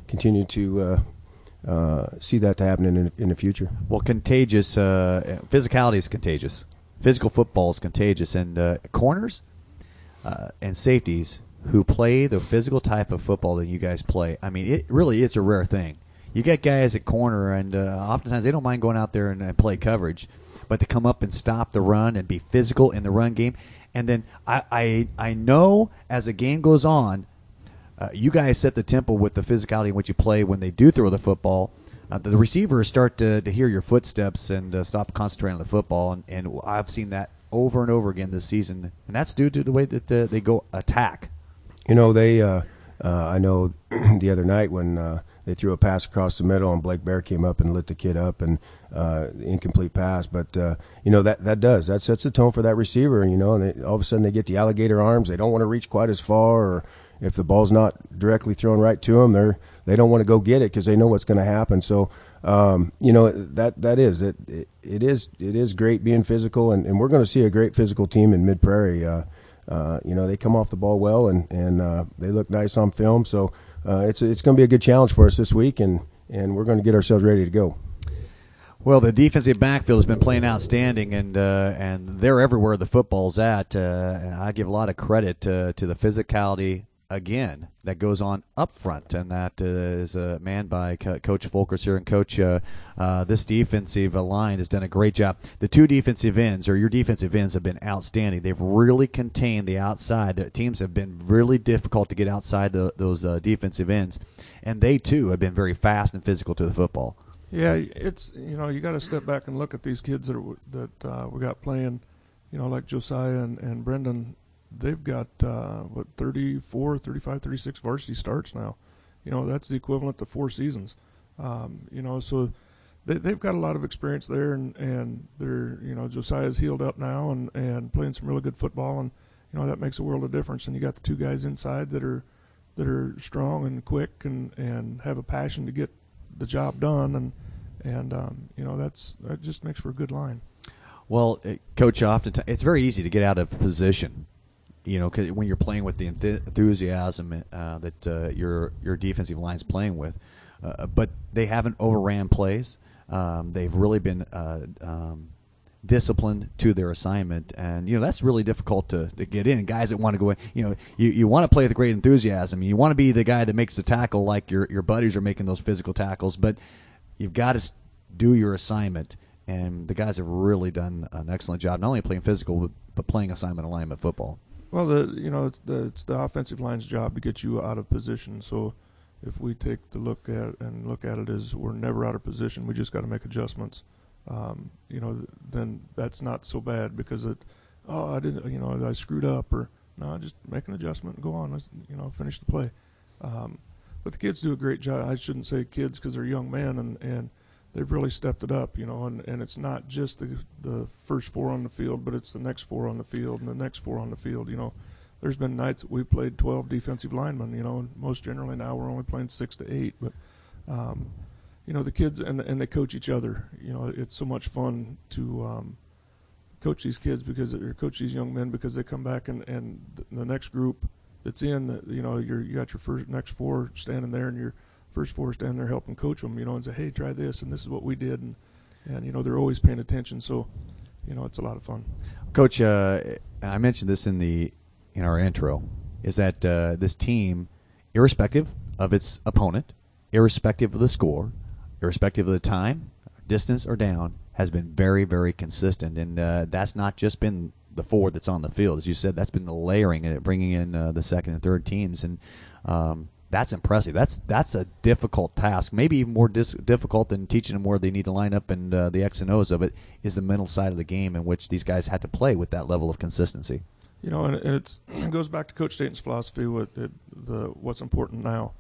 Speaker 21: to see that to happen in the future.
Speaker 2: Well, contagious physicality is contagious. Physical football is contagious, and corners and safeties who play the physical type of football that you guys play, I mean, it's a rare thing. You get guys at corner, and oftentimes they don't mind going out there and play coverage, but to come up and stop the run and be physical in the run game. And then I know as the game goes on, you guys set the tempo with the physicality in which you play when they do throw the football. The receivers start to hear your footsteps and stop concentrating on the football, and I've seen that over and over again this season, and that's due to the way that they go attack.
Speaker 21: I know the other night when they threw a pass across the middle and Blake Bear came up and lit the kid up, and incomplete pass. But that sets the tone for that receiver. And all of a sudden they get the alligator arms. They don't want to reach quite as far, or if the ball's not directly thrown right to them, they don't want to go get it because they know what's going to happen. So it is great being physical, and we're going to see a great physical team in Mid Prairie. They come off the ball well, and they look nice on film. So it's going to be a good challenge for us this week, and we're going to get ourselves ready to go.
Speaker 2: Well, the defensive backfield has been playing outstanding, and they're everywhere the football's at. And I give a lot of credit to the physicality, again, that goes on up front, and that is manned by Coach Volkers here. And, Coach, this defensive line has done a great job. The two defensive ends, or your defensive ends, have been outstanding. They've really contained the outside. The teams have been really difficult to get outside those defensive ends, and they, too, have been very fast and physical to the football.
Speaker 10: Yeah, it's, you got to step back and look at these kids that we got playing, like Josiah and Brendan. They've got 34, 35, 36 varsity starts now. That's the equivalent to 4 seasons. So they've got a lot of experience there, and they're, Josiah's healed up now and playing some really good football, and that makes a world of difference. And you got the 2 guys inside that are strong and quick and have a passion to get the job done, and that just makes for a good line.
Speaker 2: Well, Coach, oftentimes it's very easy to get out of position, because when you're playing with the enthusiasm that your defensive line's playing with, but they haven't overran plays. They've really been disciplined to their assignment, and that's really difficult to get in. Guys that want to go in, you want to play with great enthusiasm. You want to be the guy that makes the tackle like your buddies are making those physical tackles, but you've got to do your assignment. And the guys have really done an excellent job, not only playing physical but playing assignment alignment football.
Speaker 10: Well, it's the offensive line's job to get you out of position. So if we take the look at it as we're never out of position, we just got to make adjustments. Then that's not so bad because I screwed up, or no, just make an adjustment and go on. Let's, finish the play. But the kids do a great job. I shouldn't say kids because they're young men, and they've really stepped it up, and it's not just the first 4 on the field, but it's the next 4 on the field and the next 4 on the field. There's been nights that we played 12 defensive linemen, and most generally now we're only playing 6 to 8, but the kids and they coach each other. It's so much fun to coach these kids or coach these young men because they come back and the next group that's in, you got your next 4 standing there, and your first 4 standing there helping coach them, and say, hey, try this, and this is what we did, and they're always paying attention. So, it's a lot of fun.
Speaker 2: Coach, I mentioned this in our intro, is that this team, irrespective of its opponent, irrespective of the score, irrespective of the time, distance, or down, has been very, very consistent. And that's not just been the 4 that's on the field. As you said, that's been the layering and bringing in the second and third teams. And that's impressive. That's a difficult task, maybe even more difficult than teaching them where they need to line up, and the X and O's of it is the mental side of the game in which these guys had to play with that level of consistency.
Speaker 10: And it goes back to Coach Dayton's philosophy with what's important now.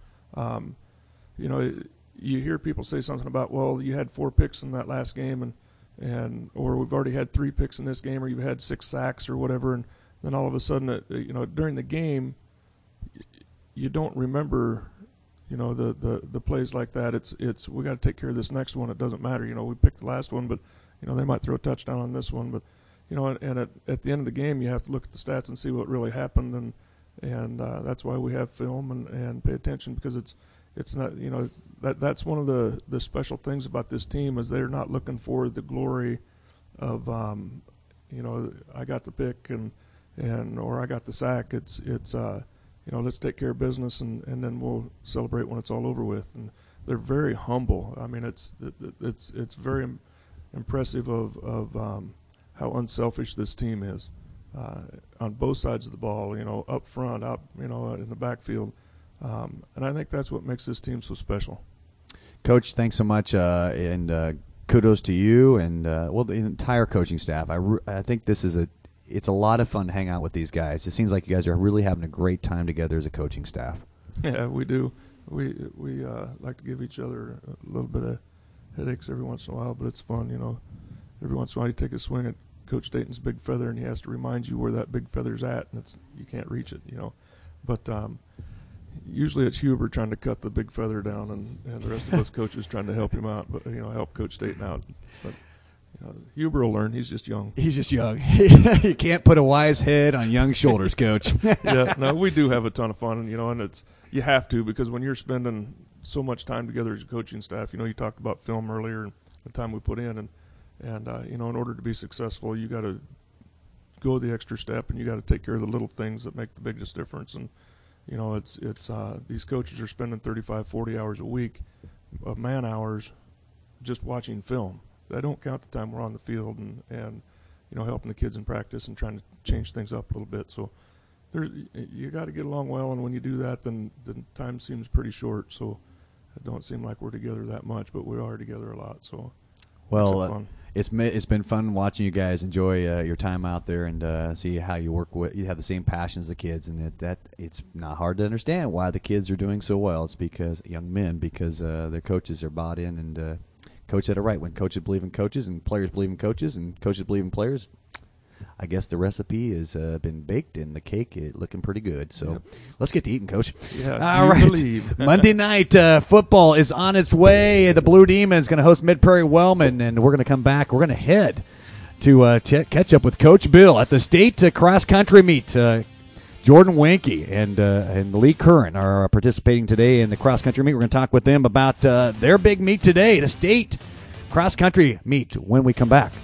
Speaker 10: You hear people say something about, well, you had 4 picks in that last game, or we've already had 3 picks in this game, or you've had 6 sacks or whatever, and then all of a sudden, during the game, you don't remember, the plays like that. It's we got to take care of this next one. It doesn't matter. We picked the last one, but they might throw a touchdown on this one, but and at the end of the game, you have to look at the stats and see what really happened, and that's why we have film and pay attention, because it's not, that's one of the special things about this team is they're not looking for the glory of I got the pick or I got the sack. It's let's take care of business and then we'll celebrate when it's all over with. And they're very humble. I mean, it's very impressive of how unselfish this team is on both sides of the ball. Up front, out in the backfield, and I think that's what makes this team so special.
Speaker 2: Coach, thanks so much, and kudos to you and the entire coaching staff. I think it's a lot of fun to hang out with these guys. It seems like you guys are really having a great time together as a coaching staff.
Speaker 10: Yeah, we do. We like to give each other a little bit of headaches every once in a while, but it's fun. Every once in a while you take a swing at Coach Dayton's big feather, and he has to remind you where that big feather's at, and you can't reach it. But usually it's Huber trying to cut the big feather down, and the rest of us coaches trying to help him out, but help Coach Dayton out. But Huber will learn. He's just young.
Speaker 2: He's just young. You can't put a wise head on young shoulders, Coach.
Speaker 10: Yeah, no, we do have a ton of fun, and you have to, because when you're spending so much time together as a coaching staff, you talked about film earlier, the time we put in, and you know, in order to be successful, you got to go the extra step, and you got to take care of the little things that make the biggest difference. And you know, it's these coaches are spending 35, 40 hours a week of man hours just watching film. I don't count the time we're on the field and you know, helping the kids in practice and trying to change things up a little bit. So you got to get along well, and when you do that, then the time seems pretty short. So it don't seem like we're together that much, but we are together a lot. So
Speaker 2: well, it's been fun watching you guys enjoy your time out there and see how you work with. You have the same passion as the kids, and it's not hard to understand why the kids are doing so well. It's because young men, because their coaches are bought in, and coach said it right. When coaches believe in coaches, and players believe in coaches, and coaches believe in players, I guess the recipe has been baked, and the cake is looking pretty good. So let's get to eating, Coach.
Speaker 10: Yeah,
Speaker 2: all right.
Speaker 10: Believe.
Speaker 2: Monday night football is on its way. The Blue Demons going to host Mid-Prairie Wellman, and we're going to come back. We're going to head to catch up with Coach Bill at the state cross-country meet. Jordan Winke and Lee Curran are participating today in the cross-country meet. We're going to talk with them about their big meet today, the state cross-country meet, when we come back.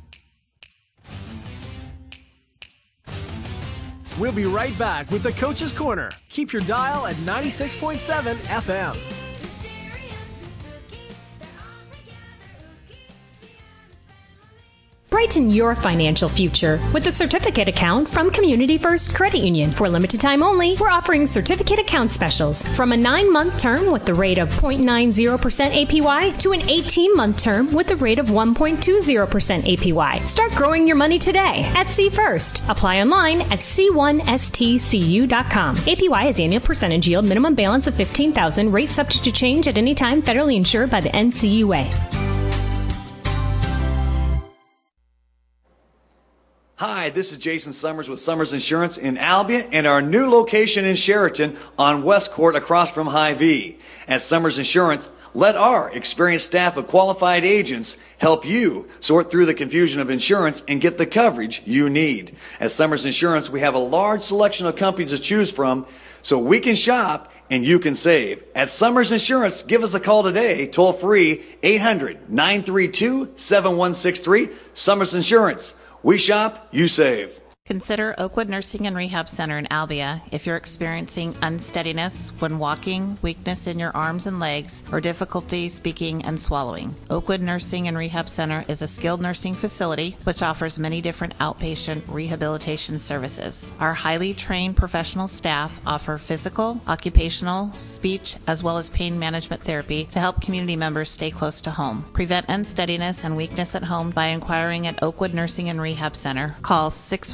Speaker 3: We'll be right back with the Coach's Corner. Keep your dial at 96.7 FM.
Speaker 4: Brighten your financial future with a certificate account from Community First Credit Union. For limited time only, we're offering certificate account specials from a 9-month term with the rate of 0.90% APY to an 18-month term with the rate of 1.20% APY. Start growing your money today at C First. Apply online at c1stcu.com. APY is annual percentage yield, minimum balance of $15,000, rate subject to change at any time, federally insured by the NCUA.
Speaker 6: Hi, this is Jason Summers with Summers Insurance in Albia and our new location in Sheraton on West Court across from Hy-Vee. At Summers Insurance, let our experienced staff of qualified agents help you sort through the confusion of insurance and get the coverage you need. At Summers Insurance, we have a large selection of companies to choose from, so we can shop and you can save. At Summers Insurance, give us a call today, toll free, 800-932-7163. Summers Insurance. We shop, you save.
Speaker 1: Consider Oakwood Nursing and Rehab Center in Albia if you're experiencing unsteadiness when walking, weakness in your arms and legs, or difficulty speaking and swallowing. Oakwood Nursing and Rehab Center is a skilled nursing facility which offers many different outpatient rehabilitation services. Our highly trained professional staff offer physical, occupational, speech, as well as pain management therapy to help community members stay close to home. Prevent unsteadiness and weakness at home by inquiring at Oakwood Nursing and Rehab Center. Call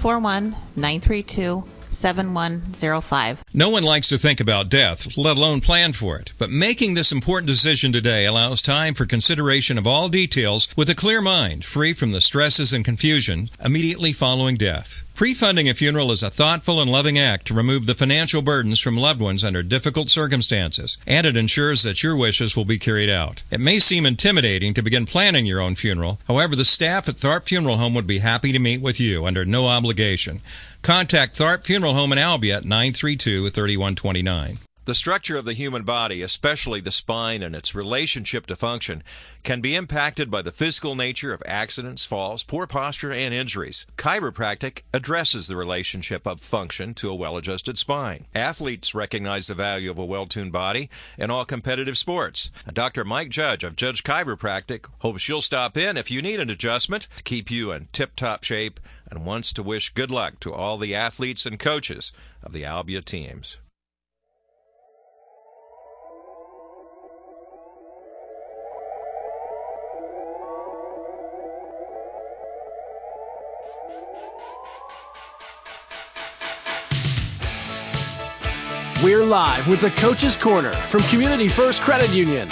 Speaker 1: 641-932-7105.
Speaker 8: No one likes to think about death, let alone plan for it. But making this important decision today allows time for consideration of all details with a clear mind, free from the stresses and confusion immediately following death. Pre-funding a funeral is a thoughtful and loving act to remove the financial burdens from loved ones under difficult circumstances, and it ensures that your wishes will be carried out. It may seem intimidating to begin planning your own funeral. However, the staff at Tharp Funeral Home would be happy to meet with you under no obligation. Contact Tharp Funeral Home in Albia at 932-3129. The structure of the human body, especially the spine and its relationship to function, can be impacted by the physical nature of accidents, falls, poor posture, and injuries. Chiropractic addresses the relationship of function to a well-adjusted spine. Athletes recognize the value of a well-tuned body in all competitive sports. Dr. Mike Judge of Judge Chiropractic hopes you'll stop in if you need an adjustment to keep you in tip-top shape and wants to wish good luck to all the athletes and coaches of the Albia teams.
Speaker 3: We're live with the Coach's Corner from Community First Credit Union.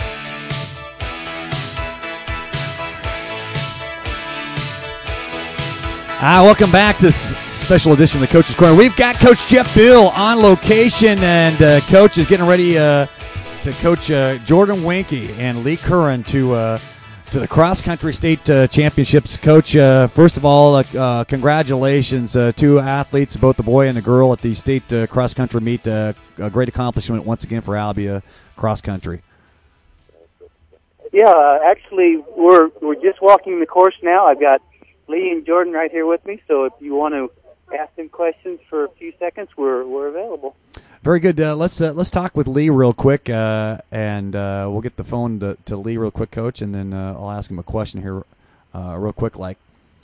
Speaker 2: Welcome back to this special edition of the Coach's Corner. We've got Coach Jeff Bill on location, and Coach is getting ready to coach Jordan Winke and Lee Curran to the cross-country state championships. Coach, first of all, congratulations to athletes, both the boy and the girl, at the state cross-country meet. A great accomplishment once again for Albia cross-country.
Speaker 5: Yeah, actually, we're just walking the course now. I've got Lee and Jordan right here with me, so if you want to ask them questions for a few seconds, we're available.
Speaker 2: Very good. Let's talk with Lee real quick, and we'll get the phone to Lee real quick, Coach, and then I'll ask him a question here real quick. Okay.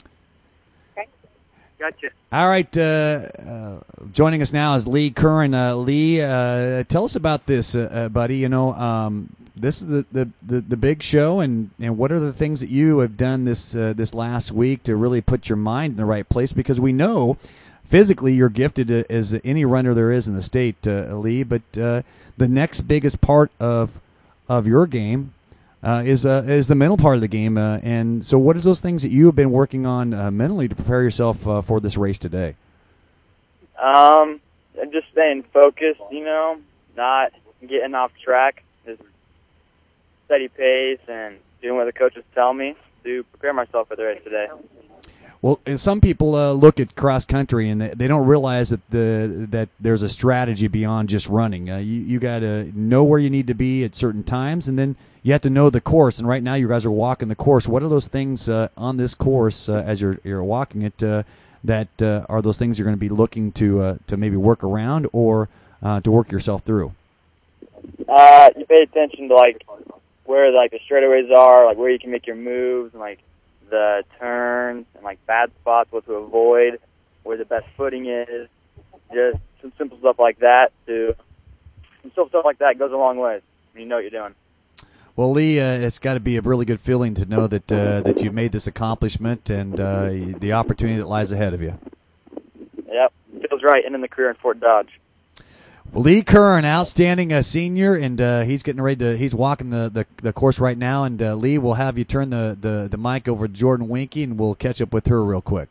Speaker 5: Gotcha.
Speaker 2: All right. Joining us now is Lee Curran. Lee, tell us about this, buddy. This is the big show, and what are the things that you have done this last week to really put your mind in the right place? Because we know physically you're gifted as any runner there is in the state, Lee. But the next biggest part of your game is the mental part of the game. And so, what are those things that you have been working on mentally to prepare yourself for this race today?
Speaker 22: Just staying focused. Not getting off track. Just steady pace and doing what the coaches tell me to prepare myself for the race today.
Speaker 2: Well, and some people look at cross country and they don't realize that that there's a strategy beyond just running. You got to know where you need to be at certain times, and then you have to know the course. And right now, you guys are walking the course. What are those things on this course as you're walking it that are those things you're going to be looking to maybe work around or to work yourself through?
Speaker 22: You pay attention to where the straightaways are, where you can make your moves, and the turns and bad spots, what to avoid, where the best footing is. Just some simple stuff like that. Some simple stuff like that goes a long way. You know what you're doing.
Speaker 2: Well, Lee, it's got to be a really good feeling to know that that you've made this accomplishment and the opportunity that lies ahead of you.
Speaker 22: Yep, feels right. Ending the career in Fort Dodge.
Speaker 2: Well, Lee Curran, outstanding senior, and he's getting ready to. He's walking the course right now. And Lee, we'll have you turn the mic over to Jordan Winky, and we'll catch up with her real quick.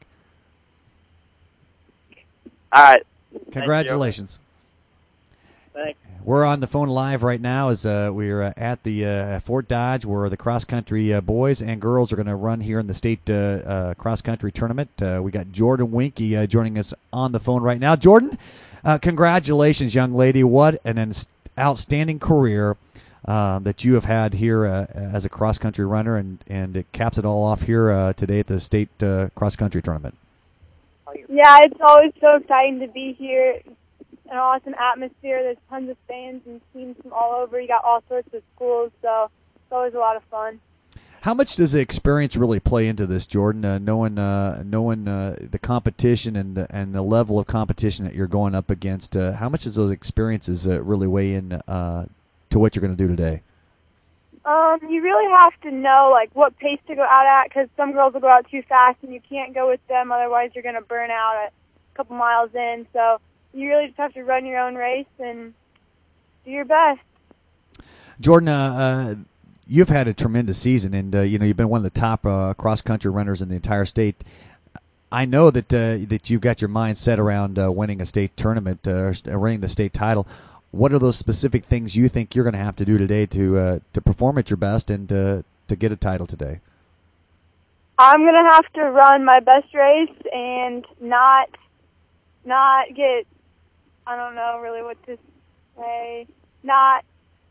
Speaker 22: All right.
Speaker 2: Congratulations.
Speaker 22: Thanks.
Speaker 2: We're on the phone live right now as we're at the Fort Dodge, where the cross-country boys and girls are going to run here in the state cross-country tournament. We got Jordan Winky joining us on the phone right now. Jordan, congratulations, young lady. What an outstanding career that you have had here as a cross-country runner, and it caps it all off here today at the state cross-country tournament.
Speaker 23: Yeah, it's always so exciting to be here. An awesome atmosphere. There's tons of fans and teams from all over. You got all sorts of schools, so it's always a lot of fun.
Speaker 2: How much does the experience really play into this, Jordan? Knowing the competition and the level of competition that you're going up against, how much does those experiences really weigh in to what you're going to do today?
Speaker 23: You really have to know what pace to go out at, because some girls will go out too fast and you can't go with them. Otherwise, you're going to burn out at a couple miles in. So you really just have to run your own race and do your best.
Speaker 2: Jordan, you've had a tremendous season, and you've been one of the top cross-country runners in the entire state. I know that you've got your mind set around winning a state tournament, winning the state title. What are those specific things you think you're going to have to do today to perform at your best and to get a title today?
Speaker 23: I'm going to have to run my best race and not get, I don't know really what to say, not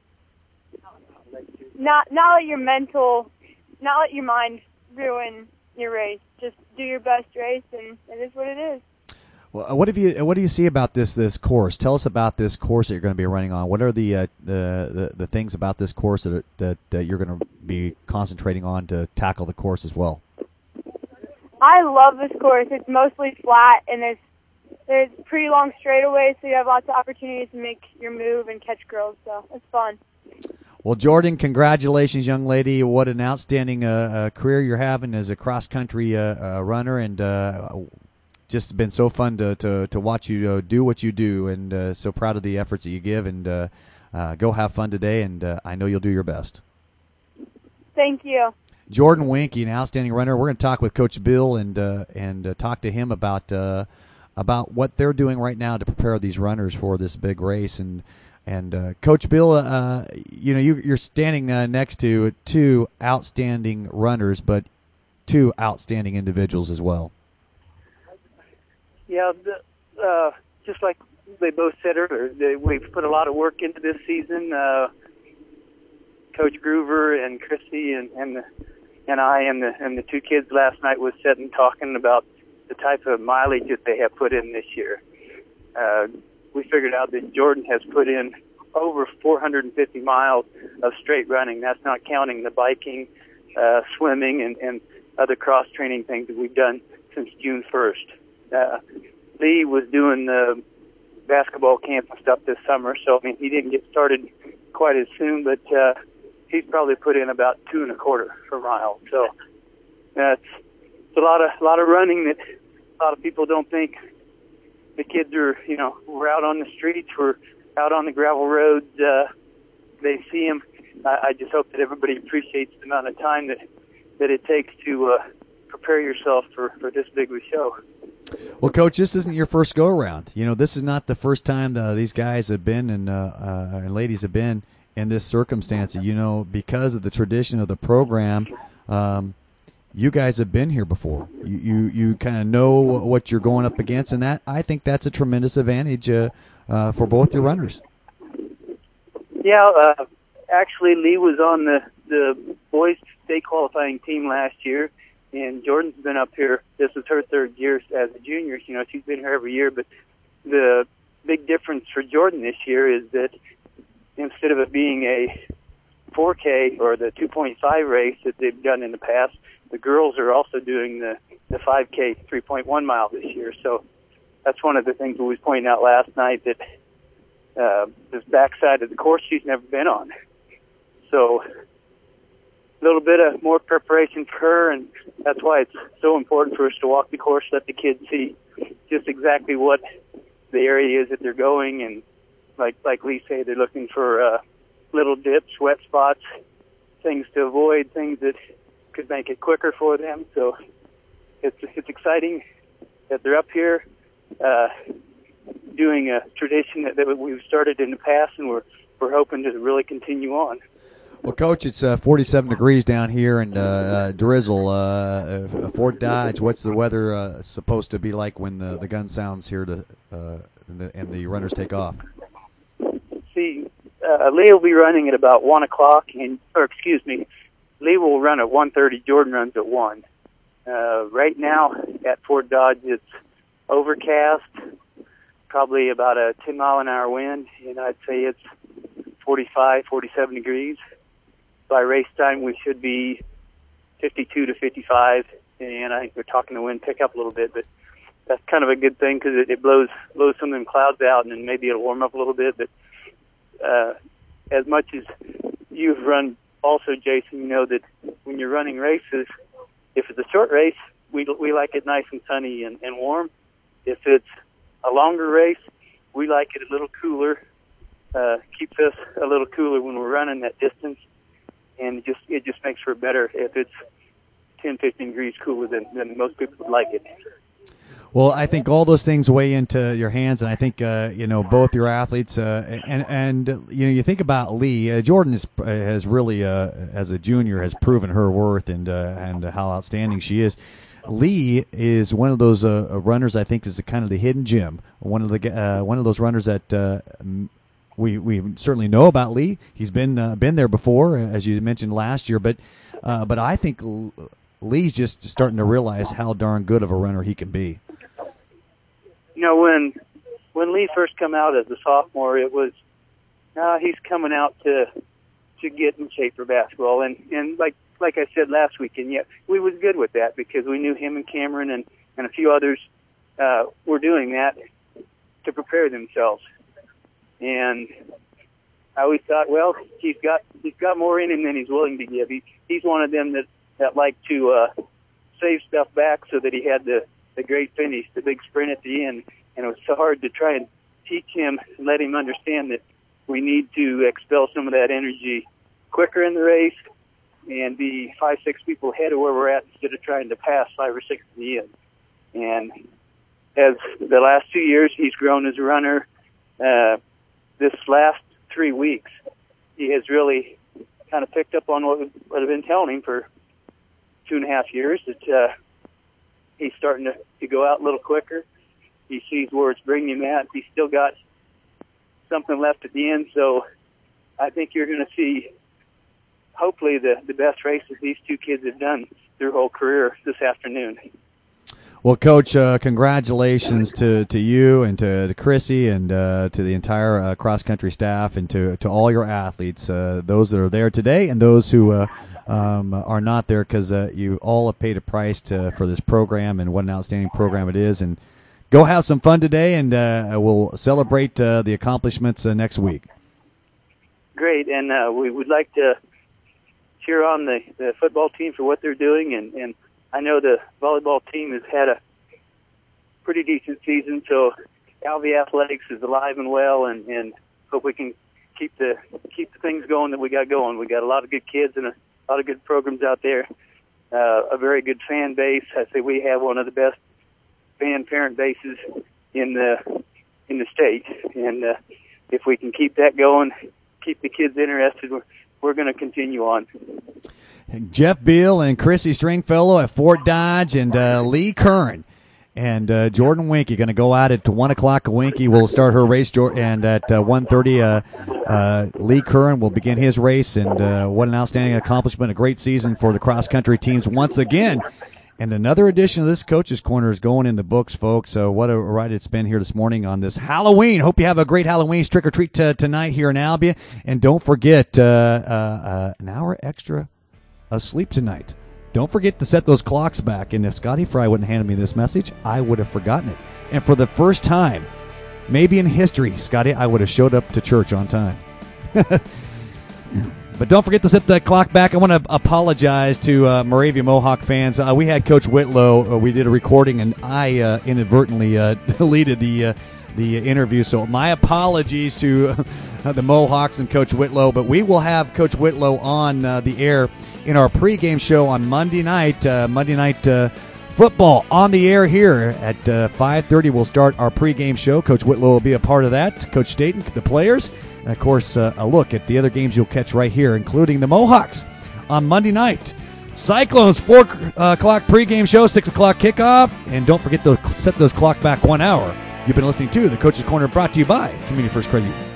Speaker 23: let your mind ruin your race. Just do your best race, and it is what it is.
Speaker 2: Well, what do you see about this course? Tell us about this course that you're going to be running on. What are the things about this course that you're going to be concentrating on to tackle the course as well?
Speaker 23: I love this course. It's mostly flat, and there's pretty long straightaways, so you have lots of opportunities to make your move and catch girls. So it's fun.
Speaker 2: Well, Jordan, congratulations, young lady. What an outstanding career you're having as a cross-country runner, and just been so fun to watch you do what you do, and so proud of the efforts that you give, and go have fun today, and I know you'll do your best.
Speaker 23: Thank you.
Speaker 2: Jordan Winky, an outstanding runner. We're going to talk with Coach Bill and talk to him about what they're doing right now to prepare these runners for this big race. And Coach Bill, you're standing next to two outstanding runners, but two outstanding individuals as well.
Speaker 5: Yeah, just like they both said earlier, we've put a lot of work into this season. Coach Groover and Chrissy and I and the two kids last night was sitting talking about the type of mileage that they have put in this year. We figured out that Jordan has put in over 450 miles of straight running. That's not counting the biking, swimming, and other cross-training things that we've done since June 1st. Lee was doing the basketball camp and stuff this summer, so I mean he didn't get started quite as soon, but he's probably put in about 2.25 per mile. So it's a lot of running that a lot of people don't think. The kids are, we're out on the streets, we're out on the gravel roads. They see them. I just hope that everybody appreciates the amount of time that it takes to prepare yourself for this big of a show.
Speaker 2: Well, Coach, this isn't your first go-around. This is not the first time these guys have been and ladies have been in this circumstance. Because of the tradition of the program, you guys have been here before. You kind of know what you're going up against, and I think that's a tremendous advantage for both your runners.
Speaker 5: Yeah, actually, Lee was on the boys state qualifying team last year, and Jordan's been up here. This is her third year as a junior. She's been here every year, but the big difference for Jordan this year is that instead of it being a 4K or the 2.5 race that they've done in the past, the girls are also doing the 5K 3.1 mile this year. So that's one of the things we was pointing out last night, that this backside of the course she's never been on. So a little bit of more preparation for her, and that's why it's so important for us to walk the course, let the kids see just exactly what the area is that they're going. And like Lee said, they're looking for little dips, wet spots, things to avoid, things that could make it quicker for them. So it's exciting that they're up here doing a tradition that we've started in the past, and we're hoping to really continue on.
Speaker 2: Well, Coach, it's 47 degrees down here and drizzle. Fort Dodge, what's the weather supposed to be like when the gun sounds here and the runners take off?
Speaker 5: See, Lee will be running at about 1 o'clock, Lee will run at 1:30. Jordan runs at 1. Right now at Fort Dodge, it's overcast, probably about a 10-mile-an-hour wind, and I'd say it's 45, 47 degrees. By race time, we should be 52 to 55, and I think we're talking the wind pick up a little bit, but that's kind of a good thing because it blows some of them clouds out, and then maybe it'll warm up a little bit. But as much as you've run also, Jason, you know that when you're running races, if it's a short race, we like it nice and sunny and warm. If it's a longer race, we like it a little cooler, keeps us a little cooler when we're running that distance. And it just makes for better if it's 10, 15 degrees cooler than most people would like it.
Speaker 2: Well, I think all those things weigh into your hands, and I think both your athletes and you think about Lee. Jordan has really as a junior has proven her worth and how outstanding she is. Lee is one of those runners I think is kind of the hidden gem. One of those runners that. We certainly know about Lee. He's been there before, as you mentioned last year. But I think Lee's just starting to realize how darn good of a runner he can be.
Speaker 5: When Lee first come out as a sophomore, it was he's coming out to get in shape for basketball. And like I said last weekend, yeah, we was good with that because we knew him and Cameron and a few others were doing that to prepare themselves. And I always thought, well, he's got more in him than he's willing to give. He's one of them that like to save stuff back so that he had the great finish, the big sprint at the end. And it was so hard to try and teach him and let him understand that we need to expel some of that energy quicker in the race and be 5-6 people ahead of where we're at instead of trying to pass 5 or 6 at the end. And as the last 2 years, he's grown as a runner. This last 3 weeks, he has really kind of picked up on what I've been telling him for 2.5 years, that he's starting to go out a little quicker. He sees where it's bringing him at. He's still got something left at the end, so I think you're going to see hopefully the best races these two kids have done their whole career this afternoon.
Speaker 2: Well, Coach, congratulations to you and to Chrissy and to the entire cross-country staff and to all your athletes, those that are there today and those who are not there, because you all have paid a price for this program, and what an outstanding program it is. And go have some fun today, and we'll celebrate the accomplishments next week.
Speaker 5: Great, and we would like to cheer on the football team for what they're doing, and I know the volleyball team has had a pretty decent season, so Albia Athletics is alive and well, and hope we can keep the things going that we got going. We got a lot of good kids and a lot of good programs out there, a very good fan base. I say we have one of the best fan-parent bases in the state, and if we can keep that going, keep the kids interested, we're going to continue on.
Speaker 2: Jeff Beal and Chrissy Stringfellow at Fort Dodge, and Lee Curran and Jordan Winkie going to go out at 1 o'clock. Winkie will start her race, and at 1:30, Lee Curran will begin his race. And what an outstanding accomplishment, a great season for the cross-country teams once again. And another edition of this Coach's Corner is going in the books, folks. So what a ride it's been here this morning on this Halloween. Hope you have a great Halloween trick-or-treat tonight here in Albia. And don't forget, an hour extra of sleep tonight. Don't forget to set those clocks back. And if Scotty Fry wouldn't hand me this message, I would have forgotten it. And for the first time, maybe in history, Scotty, I would have showed up to church on time. But don't forget to set the clock back. I want to apologize to Moravia Mohawk fans. We had Coach Whitlow. We did a recording, and I inadvertently deleted the interview. So my apologies to the Mohawks and Coach Whitlow. But we will have Coach Whitlow on the air in our pregame show on Monday night. Monday night football on the air here at 5:30. We'll start our pregame show. Coach Whitlow will be a part of that. Coach Staten, the players. And, of course, a look at the other games you'll catch right here, including the Mohawks on Monday night. Cyclones, 4 o'clock pregame show, 6 o'clock kickoff. And don't forget to set those clock back 1 hour. You've been listening to the Coach's Corner, brought to you by Community First Credit Union.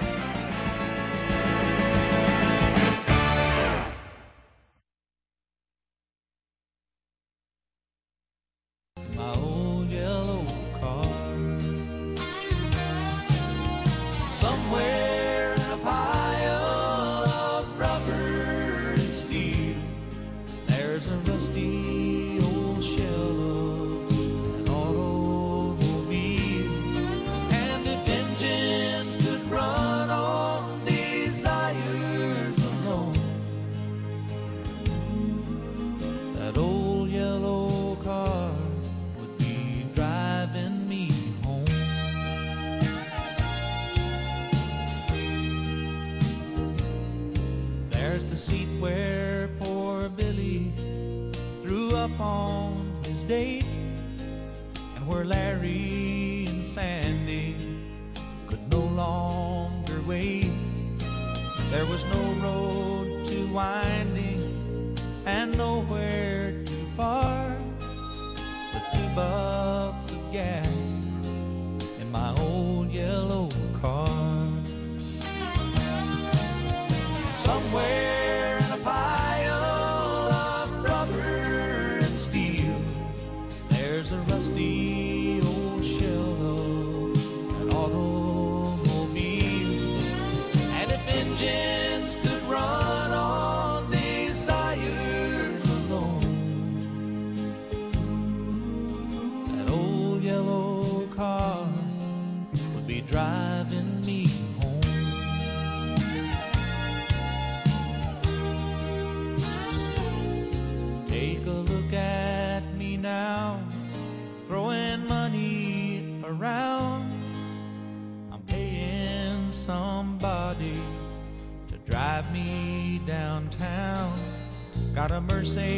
Speaker 7: Got a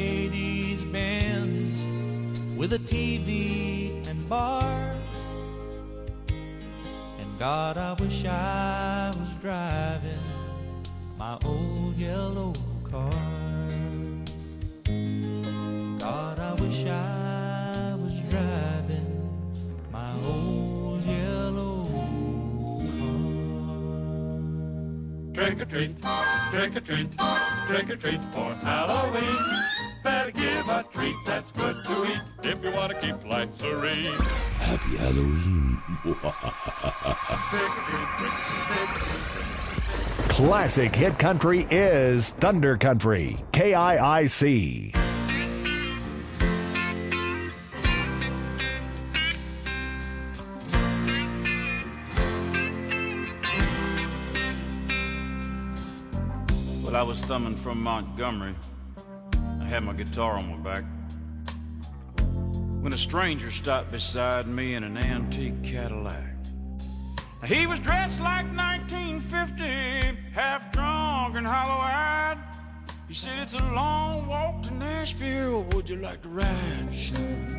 Speaker 7: Mercedes-Benz with a TV and bar. And God, I wish I was driving my old yellow car. God, I wish I was driving my old yellow car. Trick or treat, trick or treat. Trick or treat for Halloween. Better give a treat that's good to eat if you want to keep life serene.
Speaker 9: Happy Halloween.
Speaker 11: Classic hit country is Thunder Country, KIIC.
Speaker 13: Well, I was thumbing from Montgomery. I had my guitar on my back when a stranger stopped beside me in an antique Cadillac. He was dressed like 1950, half drunk and hollow-eyed. He said, "It's a long walk to Nashville. Would you like to ride, son?"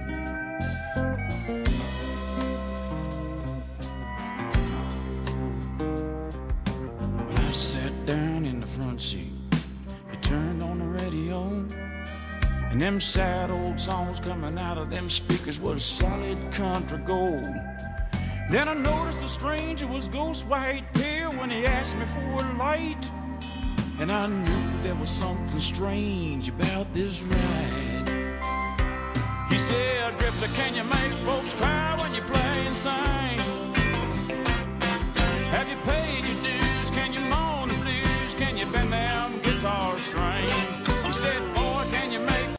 Speaker 13: When I sat down in the front seat, he turned on the radio, and them sad old songs coming out of them speakers was solid country gold. Then I noticed the stranger was ghost white pale when he asked me for a light, and I knew there was something strange about this ride. He said, "Drifter, can you make folks cry when you play and sing?